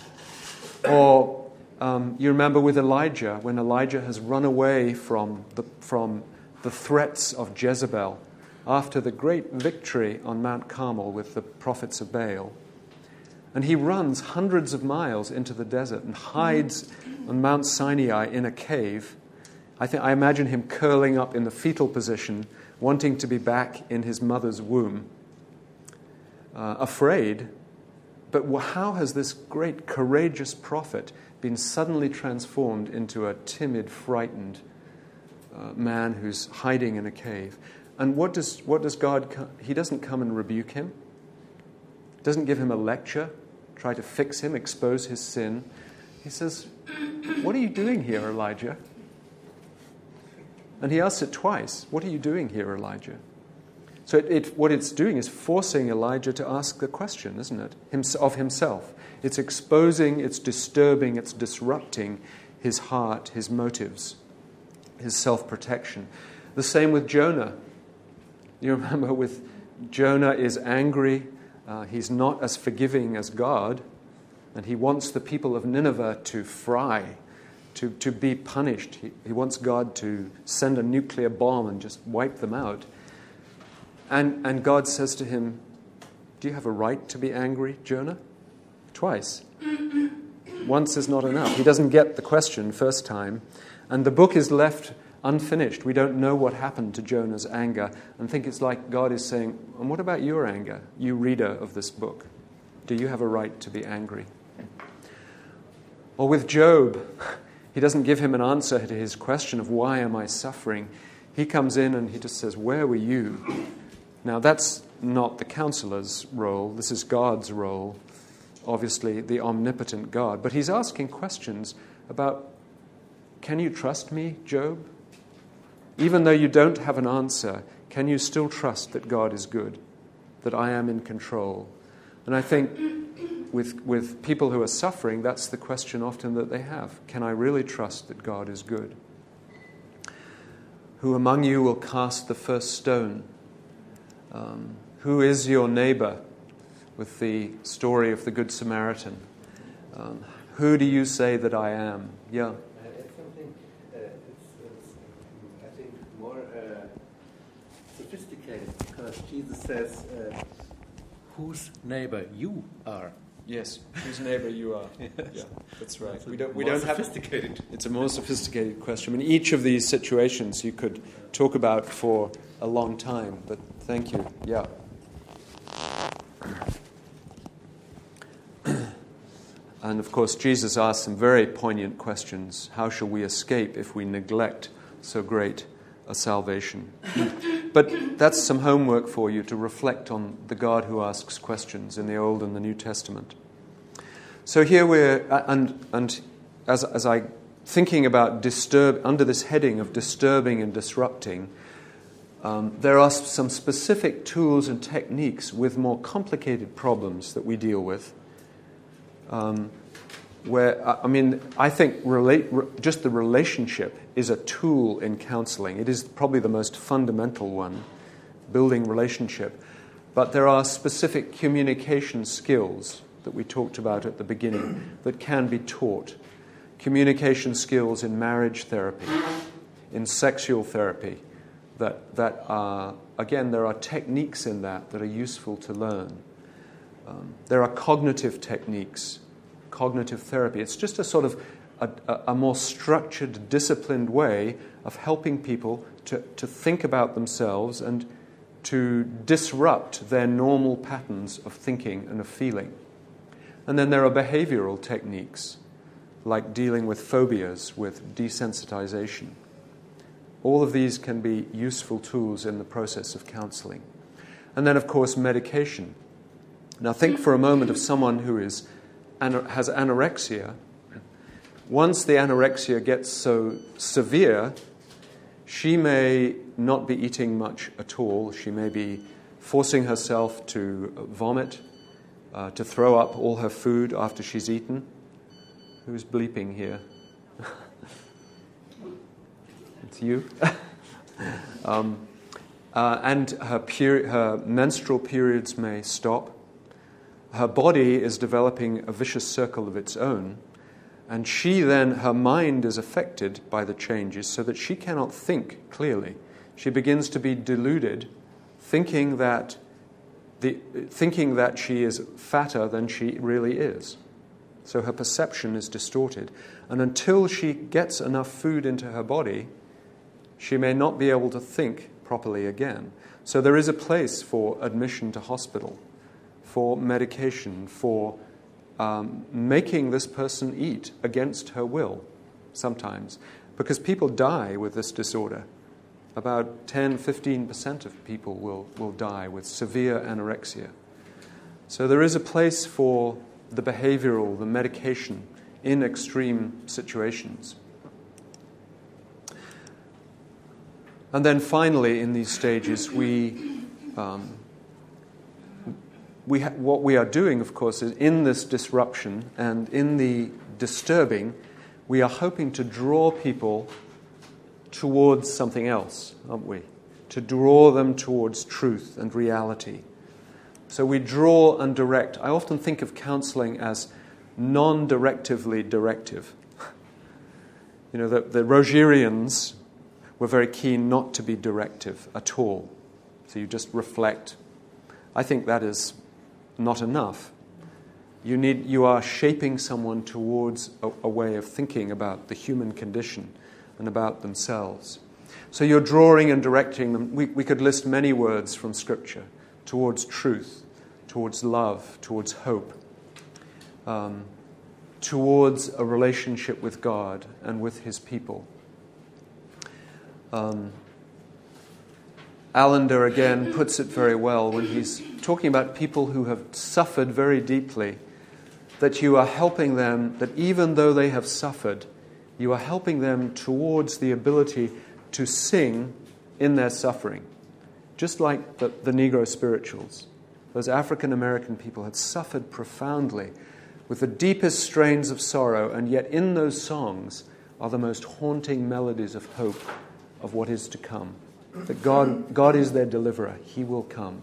Or um, you remember with Elijah, when Elijah has run away from the, from the threats of Jezebel after the great victory on Mount Carmel with the prophets of Baal. And he runs hundreds of miles into the desert and hides on Mount Sinai in a cave. I think I imagine him curling up in the fetal position, wanting to be back in his mother's womb, uh, afraid. But how has this great, courageous prophet been suddenly transformed into a timid, frightened uh, man who's hiding in a cave? And what does what does God... Co- he doesn't come and rebuke him. Doesn't give him a lecture, try to fix him, expose his sin. He says, what are you doing here, Elijah? And he asks it twice. What are you doing here, Elijah? So it, it, what it's doing is forcing Elijah to ask the question, isn't it, Hims- of himself. It's exposing, it's disturbing, it's disrupting his heart, his motives, his self-protection. The same with Jonah. You remember with Jonah is angry. Uh, he's not as forgiving as God, and he wants the people of Nineveh to fry, to, to be punished. He, he wants God to send a nuclear bomb and just wipe them out. And, and God says to him, do you have a right to be angry, Jonah? Twice. Once is not enough. He doesn't get the question first time, and the book is left unfinished. We don't know what happened to Jonah's anger, and think it's like God is saying, and what about your anger, you reader of this book? Do you have a right to be angry? Or with Job, he doesn't give him an answer to his question of why am I suffering. He comes in and he just says, where were you? Now that's not the counselor's role, this is God's role, obviously the omnipotent God. But he's asking questions about, can you trust me, Job? Even though you don't have an answer, can you still trust that God is good, that I am in control? And I think with with people who are suffering, that's the question often that they have. Can I really trust that God is good? Who among you will cast the first stone? Um, who is your neighbor? With the story of the Good Samaritan. Um, who do you say that I am? Yeah. It's something, uh, it's, it's, I think, more uh, sophisticated, because Jesus says, uh, whose neighbor you are. Yes, whose neighbor you are. Yeah, that's right. So we don't. We more don't sophisticated. have. It's a more sophisticated question. I mean, each of these situations you could talk about for a long time. But thank you. Yeah. And of course, Jesus asked some very poignant questions. How shall we escape if we neglect so great a salvation? But that's some homework for you to reflect on the God who asks questions in the Old and the New Testament. So here we're, and and as as I thinking about disturb under this heading of disturbing and disrupting, um, there are some specific tools and techniques with more complicated problems that we deal with. Um, where I mean, I think relate, just the relationship is a tool in counseling. It is probably the most fundamental one, building relationship. But there are specific communication skills that we talked about at the beginning that can be taught. Communication skills in marriage therapy, in sexual therapy, that that are, again, there are techniques in that that are useful to learn. Um, there are cognitive techniques, cognitive therapy. It's just a sort of a, a, a more structured, disciplined way of helping people to, to think about themselves and to disrupt their normal patterns of thinking and of feeling. And then there are behavioral techniques, like dealing with phobias, with desensitization. All of these can be useful tools in the process of counseling. And then, of course, medication. Now think for a moment of someone who is has anorexia. Once the anorexia gets so severe, she may not be eating much at all. She may be forcing herself to vomit, uh, to throw up all her food after she's eaten. Who's bleeping here? It's you. um, uh, and her, peri- her menstrual periods may stop. Her body is developing a vicious circle of its own, and she then, her mind is affected by the changes so that she cannot think clearly. She begins to be deluded, thinking that the thinking that she is fatter than she really is. So her perception is distorted, and until she gets enough food into her body, she may not be able to think properly again. So there is a place for admission to hospital, for medication, for um, making this person eat against her will sometimes. Because people die with this disorder. About ten to fifteen percent of people will, will die with severe anorexia. So there is a place for the behavioral, the medication in extreme situations. And then finally, in these stages, we... Um, We ha- what we are doing, of course, is in this disruption and in the disturbing, we are hoping to draw people towards something else, aren't we? To draw them towards truth and reality. So we draw and direct. I often think of counseling as non-directively directive. You know, the, the Rogerians were very keen not to be directive at all. So you just reflect. I think that is not enough. You need, you are shaping someone towards a, a way of thinking about the human condition and about themselves. So you're drawing and directing them. We, we could list many words from Scripture towards truth, towards love, towards hope, um, towards a relationship with God and with His people. Um, Allender again puts it very well when he's talking about people who have suffered very deeply, that you are helping them, that even though they have suffered, you are helping them towards the ability to sing in their suffering. Just like the, the Negro spirituals. Those African American people had suffered profoundly with the deepest strains of sorrow, and yet in those songs are the most haunting melodies of hope of what is to come. That God, God is their deliverer. He will come.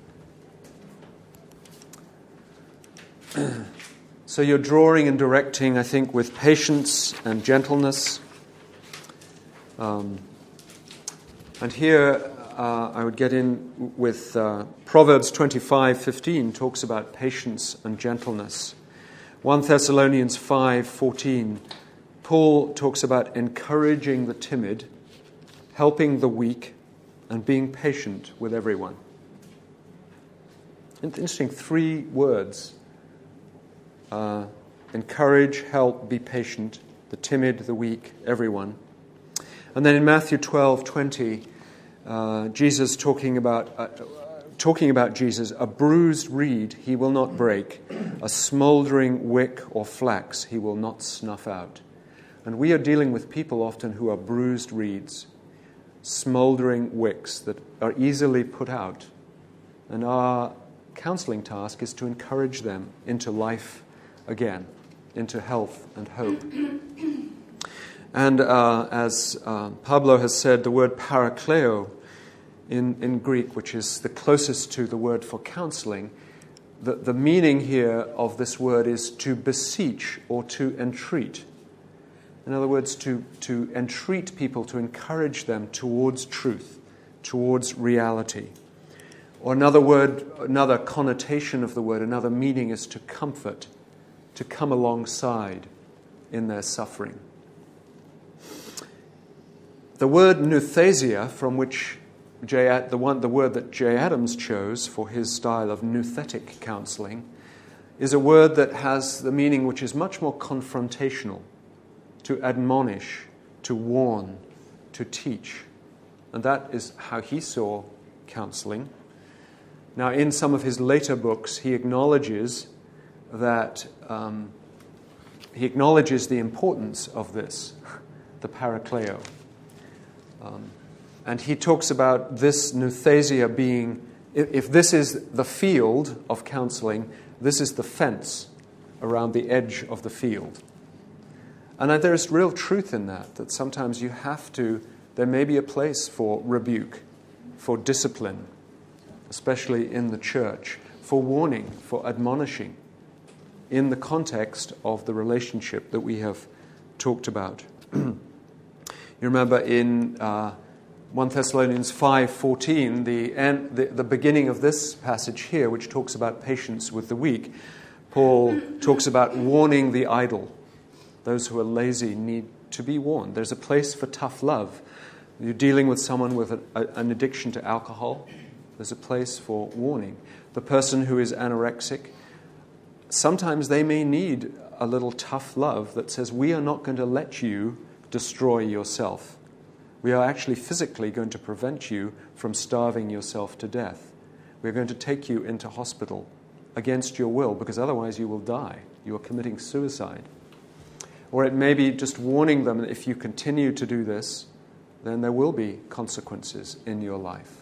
So you're drawing and directing, I think, with patience and gentleness. Um, and here uh, I would get in with uh, Proverbs twenty-five fifteen talks about patience and gentleness. First Thessalonians five fourteen, Paul talks about encouraging the timid, helping the weak, and being patient with everyone. Interesting, three words. Uh, encourage, help, be patient, the timid, the weak, everyone. And then in Matthew twelve twenty, uh, Jesus talking about uh, talking about Jesus, a bruised reed he will not break, a smouldering wick or flax he will not snuff out. And we are dealing with people often who are bruised reeds, smouldering wicks that are easily put out. And our counseling task is to encourage them into life again, into health and hope. And uh, as uh, Pablo has said, the word parakleo in, in Greek, which is the closest to the word for counseling, the, the meaning here of this word is to beseech or to entreat. In other words, to, to entreat people, to encourage them towards truth, towards reality. Or another word, another connotation of the word, another meaning is to comfort, to come alongside in their suffering. The word nouthesia, from which J. the one the word that J. Adams chose for his style of nouthetic counseling, is a word that has the meaning which is much more confrontational, to admonish, to warn, to teach. And that is how he saw counseling. Now, in some of his later books, he acknowledges that um, he acknowledges the importance of this, the parakleo. Um, and he talks about this nouthesia being, if, if this is the field of counseling, this is the fence around the edge of the field. And there's real truth in that, that sometimes you have to, there may be a place for rebuke, for discipline, especially in the church, for warning, for admonishing, in the context of the relationship that we have talked about. You remember in uh, First Thessalonians five fourteen, the, end, the, the beginning of this passage here, which talks about patience with the weak, Paul talks about warning the idle. Those who are lazy need to be warned. There's a place for tough love. You're dealing with someone with a, a, an addiction to alcohol. There's a place for warning. The person who is anorexic, sometimes they may need a little tough love that says, we are not going to let you destroy yourself. We are actually physically going to prevent you from starving yourself to death. We're going to take you into hospital against your will, because otherwise you will die. You are committing suicide. Or it may be just warning them that if you continue to do this, then there will be consequences in your life.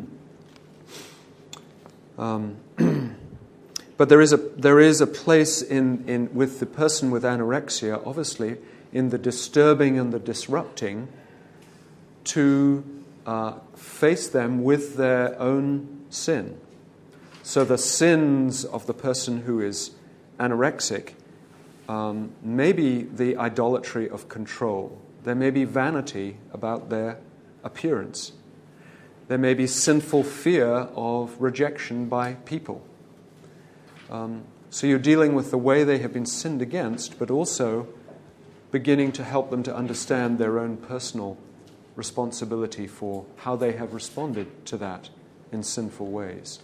um, but there is a there is a place in, in with the person with anorexia, obviously, in the disturbing and the disrupting, to uh, face them with their own sin. So the sins of the person who is anorexic um, may be the idolatry of control. There may be vanity about their appearance. There may be sinful fear of rejection by people. Um, so you're dealing with the way they have been sinned against, but also beginning to help them to understand their own personal responsibility for how they have responded to that in sinful ways.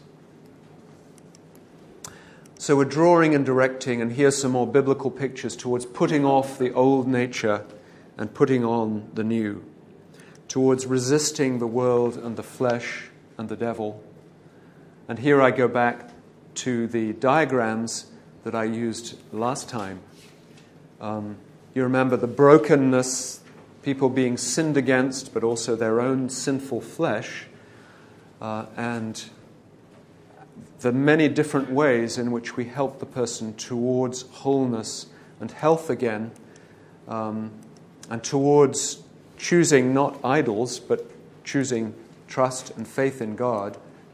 So we're drawing and directing, and here's some more biblical pictures towards putting off the old nature and putting on the new, towards resisting the world and the flesh and the devil. And here I go back to the diagrams that I used last time. Um, you remember the brokenness, people being sinned against, but also their own sinful flesh, uh, and the many different ways in which we help the person towards wholeness and health again, um, and towards choosing not idols, but choosing trust and faith in God,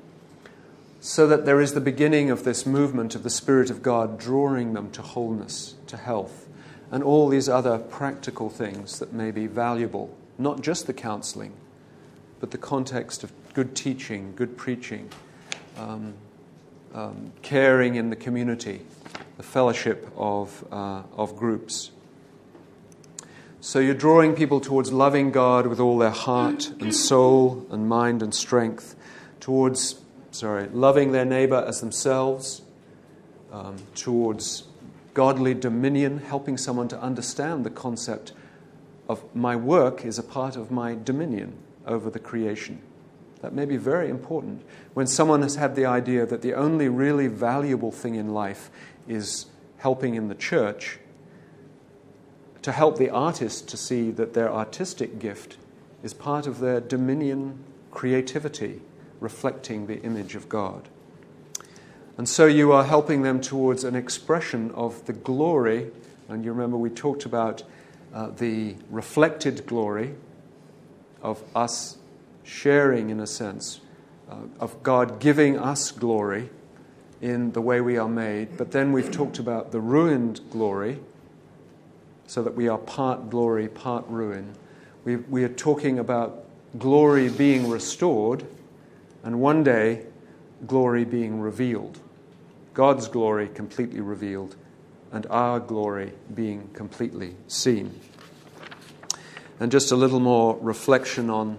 so that there is the beginning of this movement of the Spirit of God drawing them to wholeness, to health, and all these other practical things that may be valuable, not just the counseling, but the context of good teaching, good preaching, um, um, caring in the community, the fellowship of uh, of groups. So you're drawing people towards loving God with all their heart and soul and mind and strength, towards, sorry, loving their neighbor as themselves, um, towards godly dominion, helping someone to understand the concept of my work is a part of my dominion over the creation. That may be very important. When someone has had the idea that the only really valuable thing in life is helping in the church, to help the artist to see that their artistic gift is part of their dominion creativity, reflecting the image of God. And so you are helping them towards an expression of the glory, and you remember we talked about uh, the reflected glory of us sharing, in a sense, uh, of God giving us glory in the way we are made. But then we've talked about the ruined glory, so that we are part glory, part ruin. We, we are talking about glory being restored, and one day, glory being revealed. God's glory completely revealed, and our glory being completely seen. And just a little more reflection on,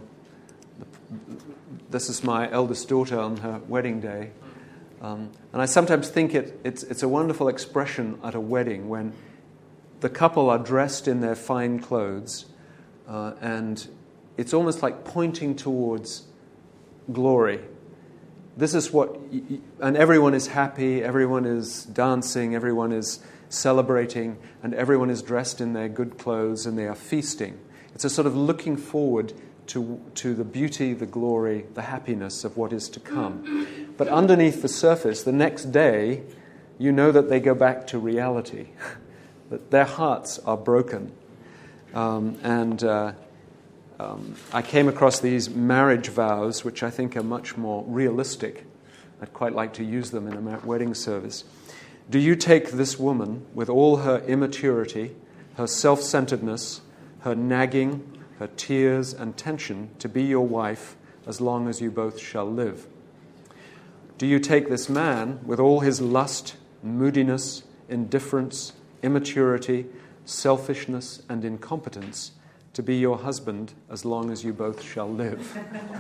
this is my eldest daughter on her wedding day. Um, and I sometimes think it, it's, it's a wonderful expression at a wedding when the couple are dressed in their fine clothes, uh, and it's almost like pointing towards glory. This is what, and everyone is happy, everyone is dancing, everyone is celebrating, and everyone is dressed in their good clothes, and they are feasting. It's a sort of looking forward to, to the beauty, the glory, the happiness of what is to come. But underneath the surface, the next day, you know that they go back to reality. That their hearts are broken. Um, and uh, um, I came across these marriage vows, which I think are much more realistic. I'd quite like to use them in a wedding service. Do you take this woman with all her immaturity, her self-centeredness, her nagging, her tears and tension to be your wife as long as you both shall live? Do you take this man with all his lust, moodiness, indifference, immaturity, selfishness, and incompetence to be your husband as long as you both shall live?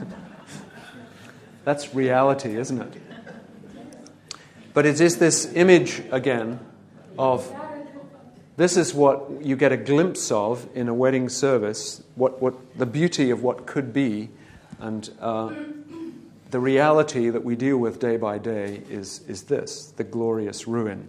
That's reality, isn't it? But it is this image, again, of this is what you get a glimpse of in a wedding service, what, what the beauty of what could be, and uh, the reality that we deal with day by day is, is this, the glorious ruin.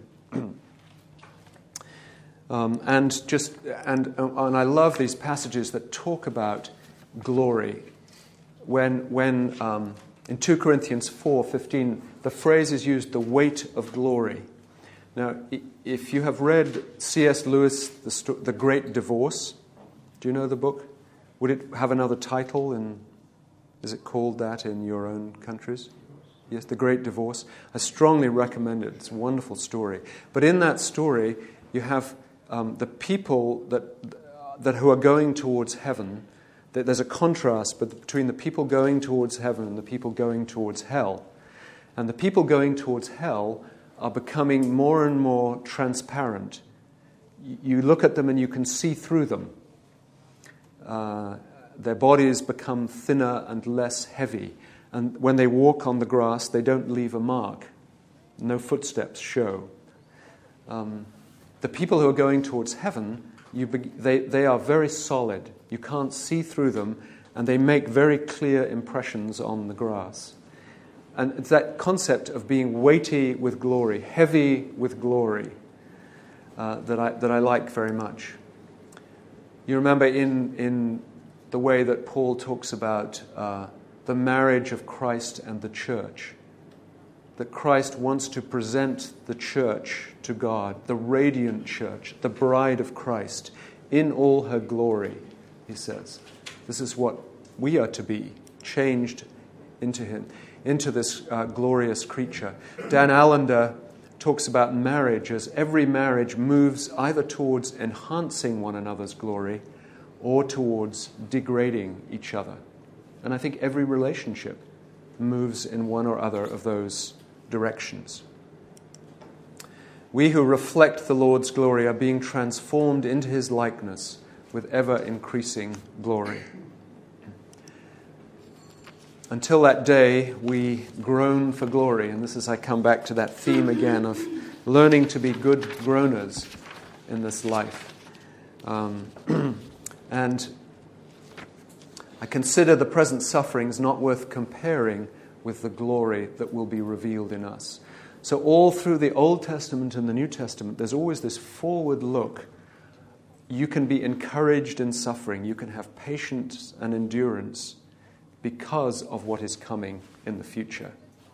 Um, and just and and I love these passages that talk about glory. When when um, in Second Corinthians four fifteen, the phrase is used, the weight of glory. Now, if you have read C S Lewis, the, Sto- the Great Divorce, do you know the book? Would it have another title? In, is it called that in your own countries? Yes, The Great Divorce. I strongly recommend it. It's a wonderful story. But in that story, you have um, the people that that who are going towards heaven. That there's a contrast between the people going towards heaven and the people going towards hell. And the people going towards hell are becoming more and more transparent. You look at them and you can see through them. Uh, their bodies become thinner and less heavy. And when they walk on the grass, they don't leave a mark. No footsteps show. Um, the people who are going towards heaven, you be, they, they are very solid. You can't see through them, and they make very clear impressions on the grass. And it's that concept of being weighty with glory, heavy with glory, uh, that I that I like very much. You remember in in the way that Paul talks about uh, the marriage of Christ and the church, that Christ wants to present the church to God, the radiant church, the bride of Christ, in all her glory, he says. This is what we are to be, changed into him, into this uh, glorious creature. Dan Allender talks about marriage as every marriage moves either towards enhancing one another's glory or towards degrading each other. And I think every relationship moves in one or other of those directions. We who reflect the Lord's glory are being transformed into his likeness with ever-increasing glory. Until that day, we groan for glory. And this is, I come back to that theme again of learning to be good groaners in this life. Um, and I consider the present sufferings not worth comparing with the glory that will be revealed in us. So all through the Old Testament and the New Testament, there's always this forward look. You can be encouraged in suffering. You can have patience and endurance because of what is coming in the future.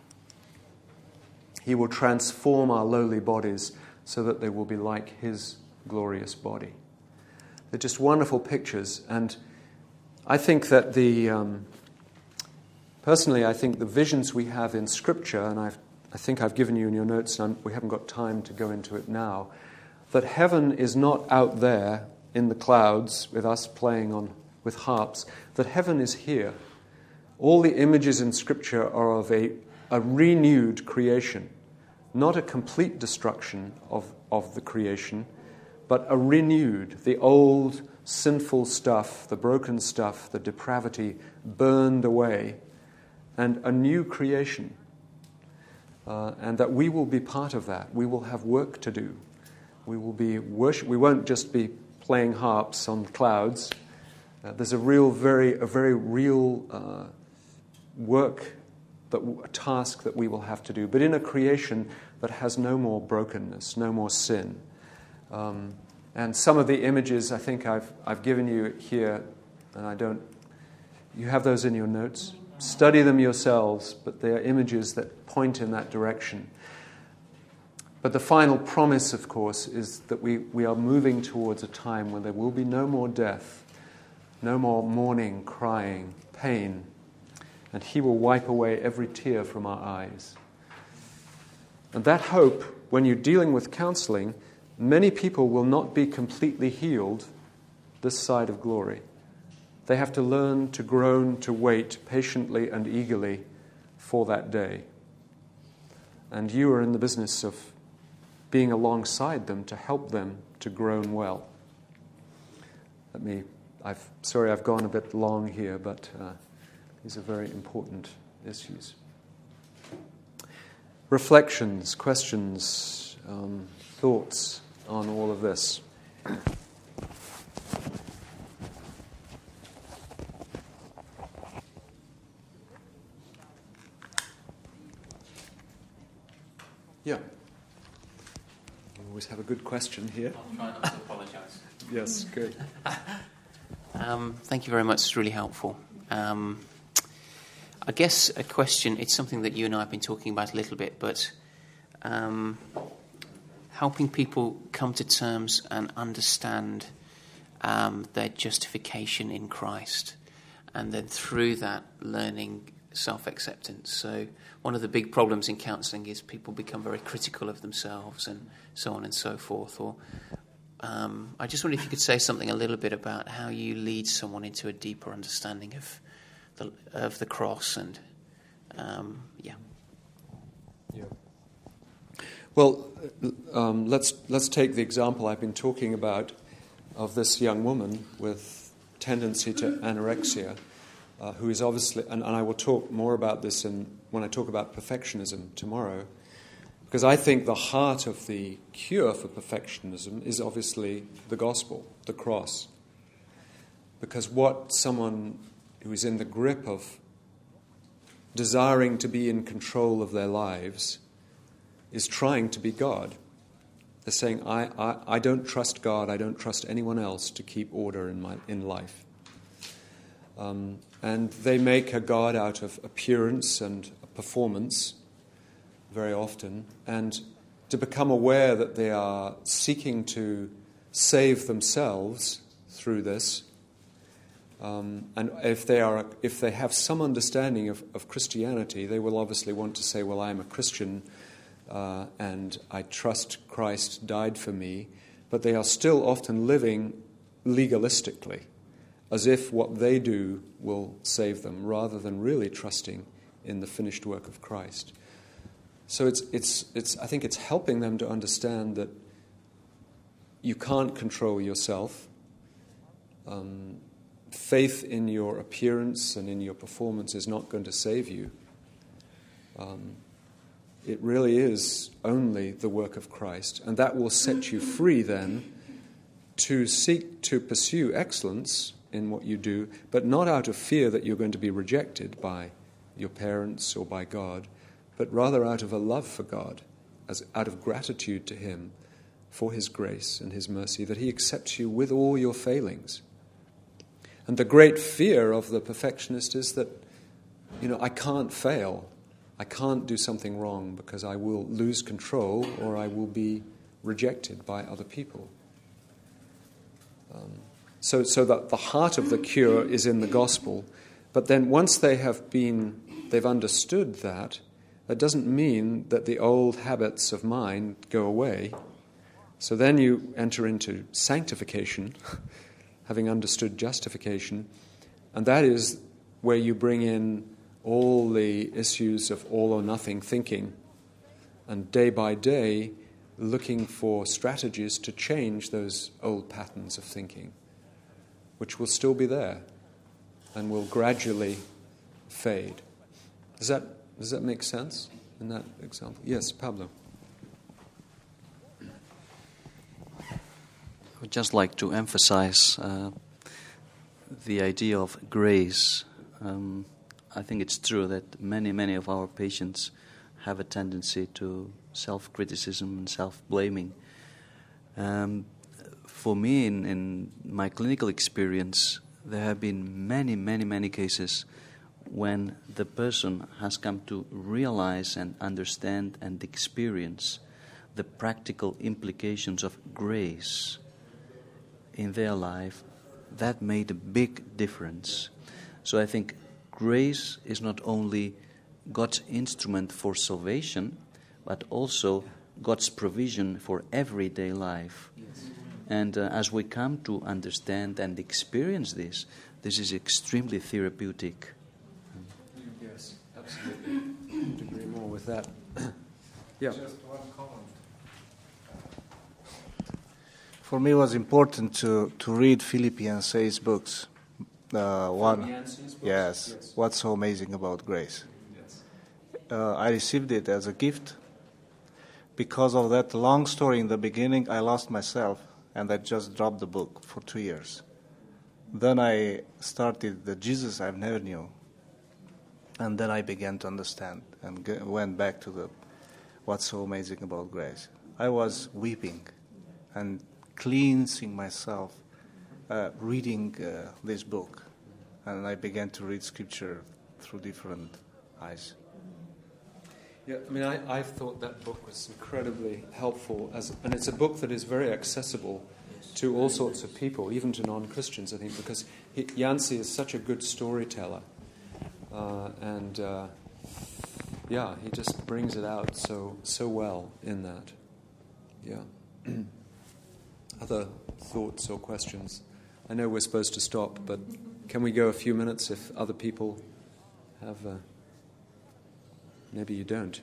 He will transform our lowly bodies so that they will be like his glorious body. They're just wonderful pictures, and I think that the, um, personally, I think the visions we have in Scripture, and I've, I think I've given you in your notes, and I'm, we haven't got time to go into it now, that heaven is not out there in the clouds with us playing on with harps, that heaven is here. All the images in Scripture are of a, a renewed creation, not a complete destruction of, of the creation, but a renewed, the old sinful stuff, the broken stuff, the depravity burned away, and a new creation. Uh, and that we will be part of that. We will have work to do. We will be worship. We won't just be playing harps on the clouds. Uh, there's a real, very, a very real uh, work, that a task that we will have to do. But in a creation that has no more brokenness, no more sin. Um, and some of the images I think I've I've given you here, and I don't. You have those in your notes. Study them yourselves, but they are images that point in that direction. But the final promise, of course, is that we, we are moving towards a time when there will be no more death, no more mourning, crying, pain, and he will wipe away every tear from our eyes. And that hope, when you're dealing with counseling, many people will not be completely healed this side of glory. They have to learn to groan, to wait patiently and eagerly for that day. And you are in the business of being alongside them to help them to groan well. Let me, I've, sorry I've gone a bit long here, but uh, these are very important issues. Reflections, questions, um, thoughts on all of this. Yeah. You always have a good question here. I'll try not to apologise. Yes, good. um, thank you very much. It's really helpful. Um, I guess a question, it's something that you and I have been talking about a little bit, but um, helping people come to terms and understand um, their justification in Christ, and then through that learning self-acceptance. So one of the big problems in counselling is people become very critical of themselves and so on and so forth. Or um, I just wonder if you could say something a little bit about how you lead someone into a deeper understanding of the, of the cross and um, yeah. Yeah. Well, um, let's let's take the example I've been talking about of this young woman with tendency to anorexia. Uh, who is obviously, and, and I will talk more about this in, when I talk about perfectionism tomorrow, because I think the heart of the cure for perfectionism is obviously the gospel, the cross. Because what someone who is in the grip of desiring to be in control of their lives is trying to be God. They're saying, I, I, I don't trust God, I don't trust anyone else to keep order in my in life. Um, and they make a God out of appearance and performance very often, and to become aware that they are seeking to save themselves through this Um, and if they are, if they have some understanding of, of Christianity, they will obviously want to say, well, I'm a Christian uh, and I trust Christ died for me, but they are still often living legalistically, as if what they do will save them, rather than really trusting in the finished work of Christ. So it's, it's, it's, I think it's helping them to understand that you can't control yourself. Um, faith in your appearance and in your performance is not going to save you. Um, it really is only the work of Christ, and that will set you free then to seek to pursue excellence in what you do, but not out of fear that you're going to be rejected by your parents or by God, but rather out of a love for God, as out of gratitude to Him for His grace and His mercy, that He accepts you with all your failings. And the great fear of the perfectionist is that, you know, I can't fail. I can't do something wrong because I will lose control or I will be rejected by other people. Um, so, so that the heart of the cure is in the gospel. But then once they have been, they've understood that, that doesn't mean that the old habits of mind go away. So then you enter into sanctification, having understood justification, and that is where you bring in all the issues of all or nothing thinking, and day by day looking for strategies to change those old patterns of thinking, which will still be there and will gradually fade. Does that does that make sense in that example? Yes, Pablo. I would just like to emphasize uh, the idea of grace. Um, I think it's true that many, many of our patients have a tendency to self-criticism and self-blaming. Um, for me, in, in my clinical experience, there have been many, many, many cases when the person has come to realize and understand and experience the practical implications of grace in their life. That made a big difference. So I think grace is not only God's instrument for salvation, but also God's provision for everyday life. Yes. And uh, as we come to understand and experience this, this is extremely therapeutic. Yes, absolutely. I couldn't agree more with that. Yeah. Just one comment. For me, it was important to, to read Philip Yancey's books. Uh, one, Yancey's books? yes, yes. What's so amazing about grace? Yes. Uh, I received it as a gift. Because of that long story in the beginning, I lost myself, and I just dropped the book for two years. Then I started the Jesus I never knew, and then I began to understand and g- went back to the what's so amazing about grace. I was weeping and cleansing myself, uh, reading uh, this book, and I began to read Scripture through different eyes. Yeah, I mean, I, I've thought that book was incredibly helpful, as, and it's a book that is very accessible to all sorts of people, even to non-Christians, I think, because he, Yancey is such a good storyteller, uh, and uh, yeah, he just brings it out so so well in that. Yeah. Other thoughts or questions? I know we're supposed to stop, but can we go a few minutes if other people have? Uh, maybe you don't.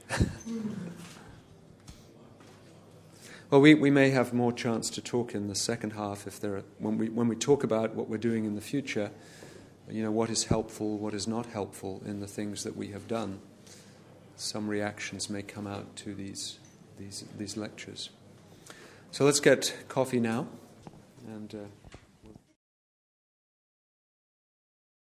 Well, we, we may have more chance to talk in the second half if there are, when we when we talk about what we're doing in the future. You know, what is helpful, what is not helpful in the things that we have done. Some reactions may come out to these these these lectures. So let's get coffee now, and. Uh,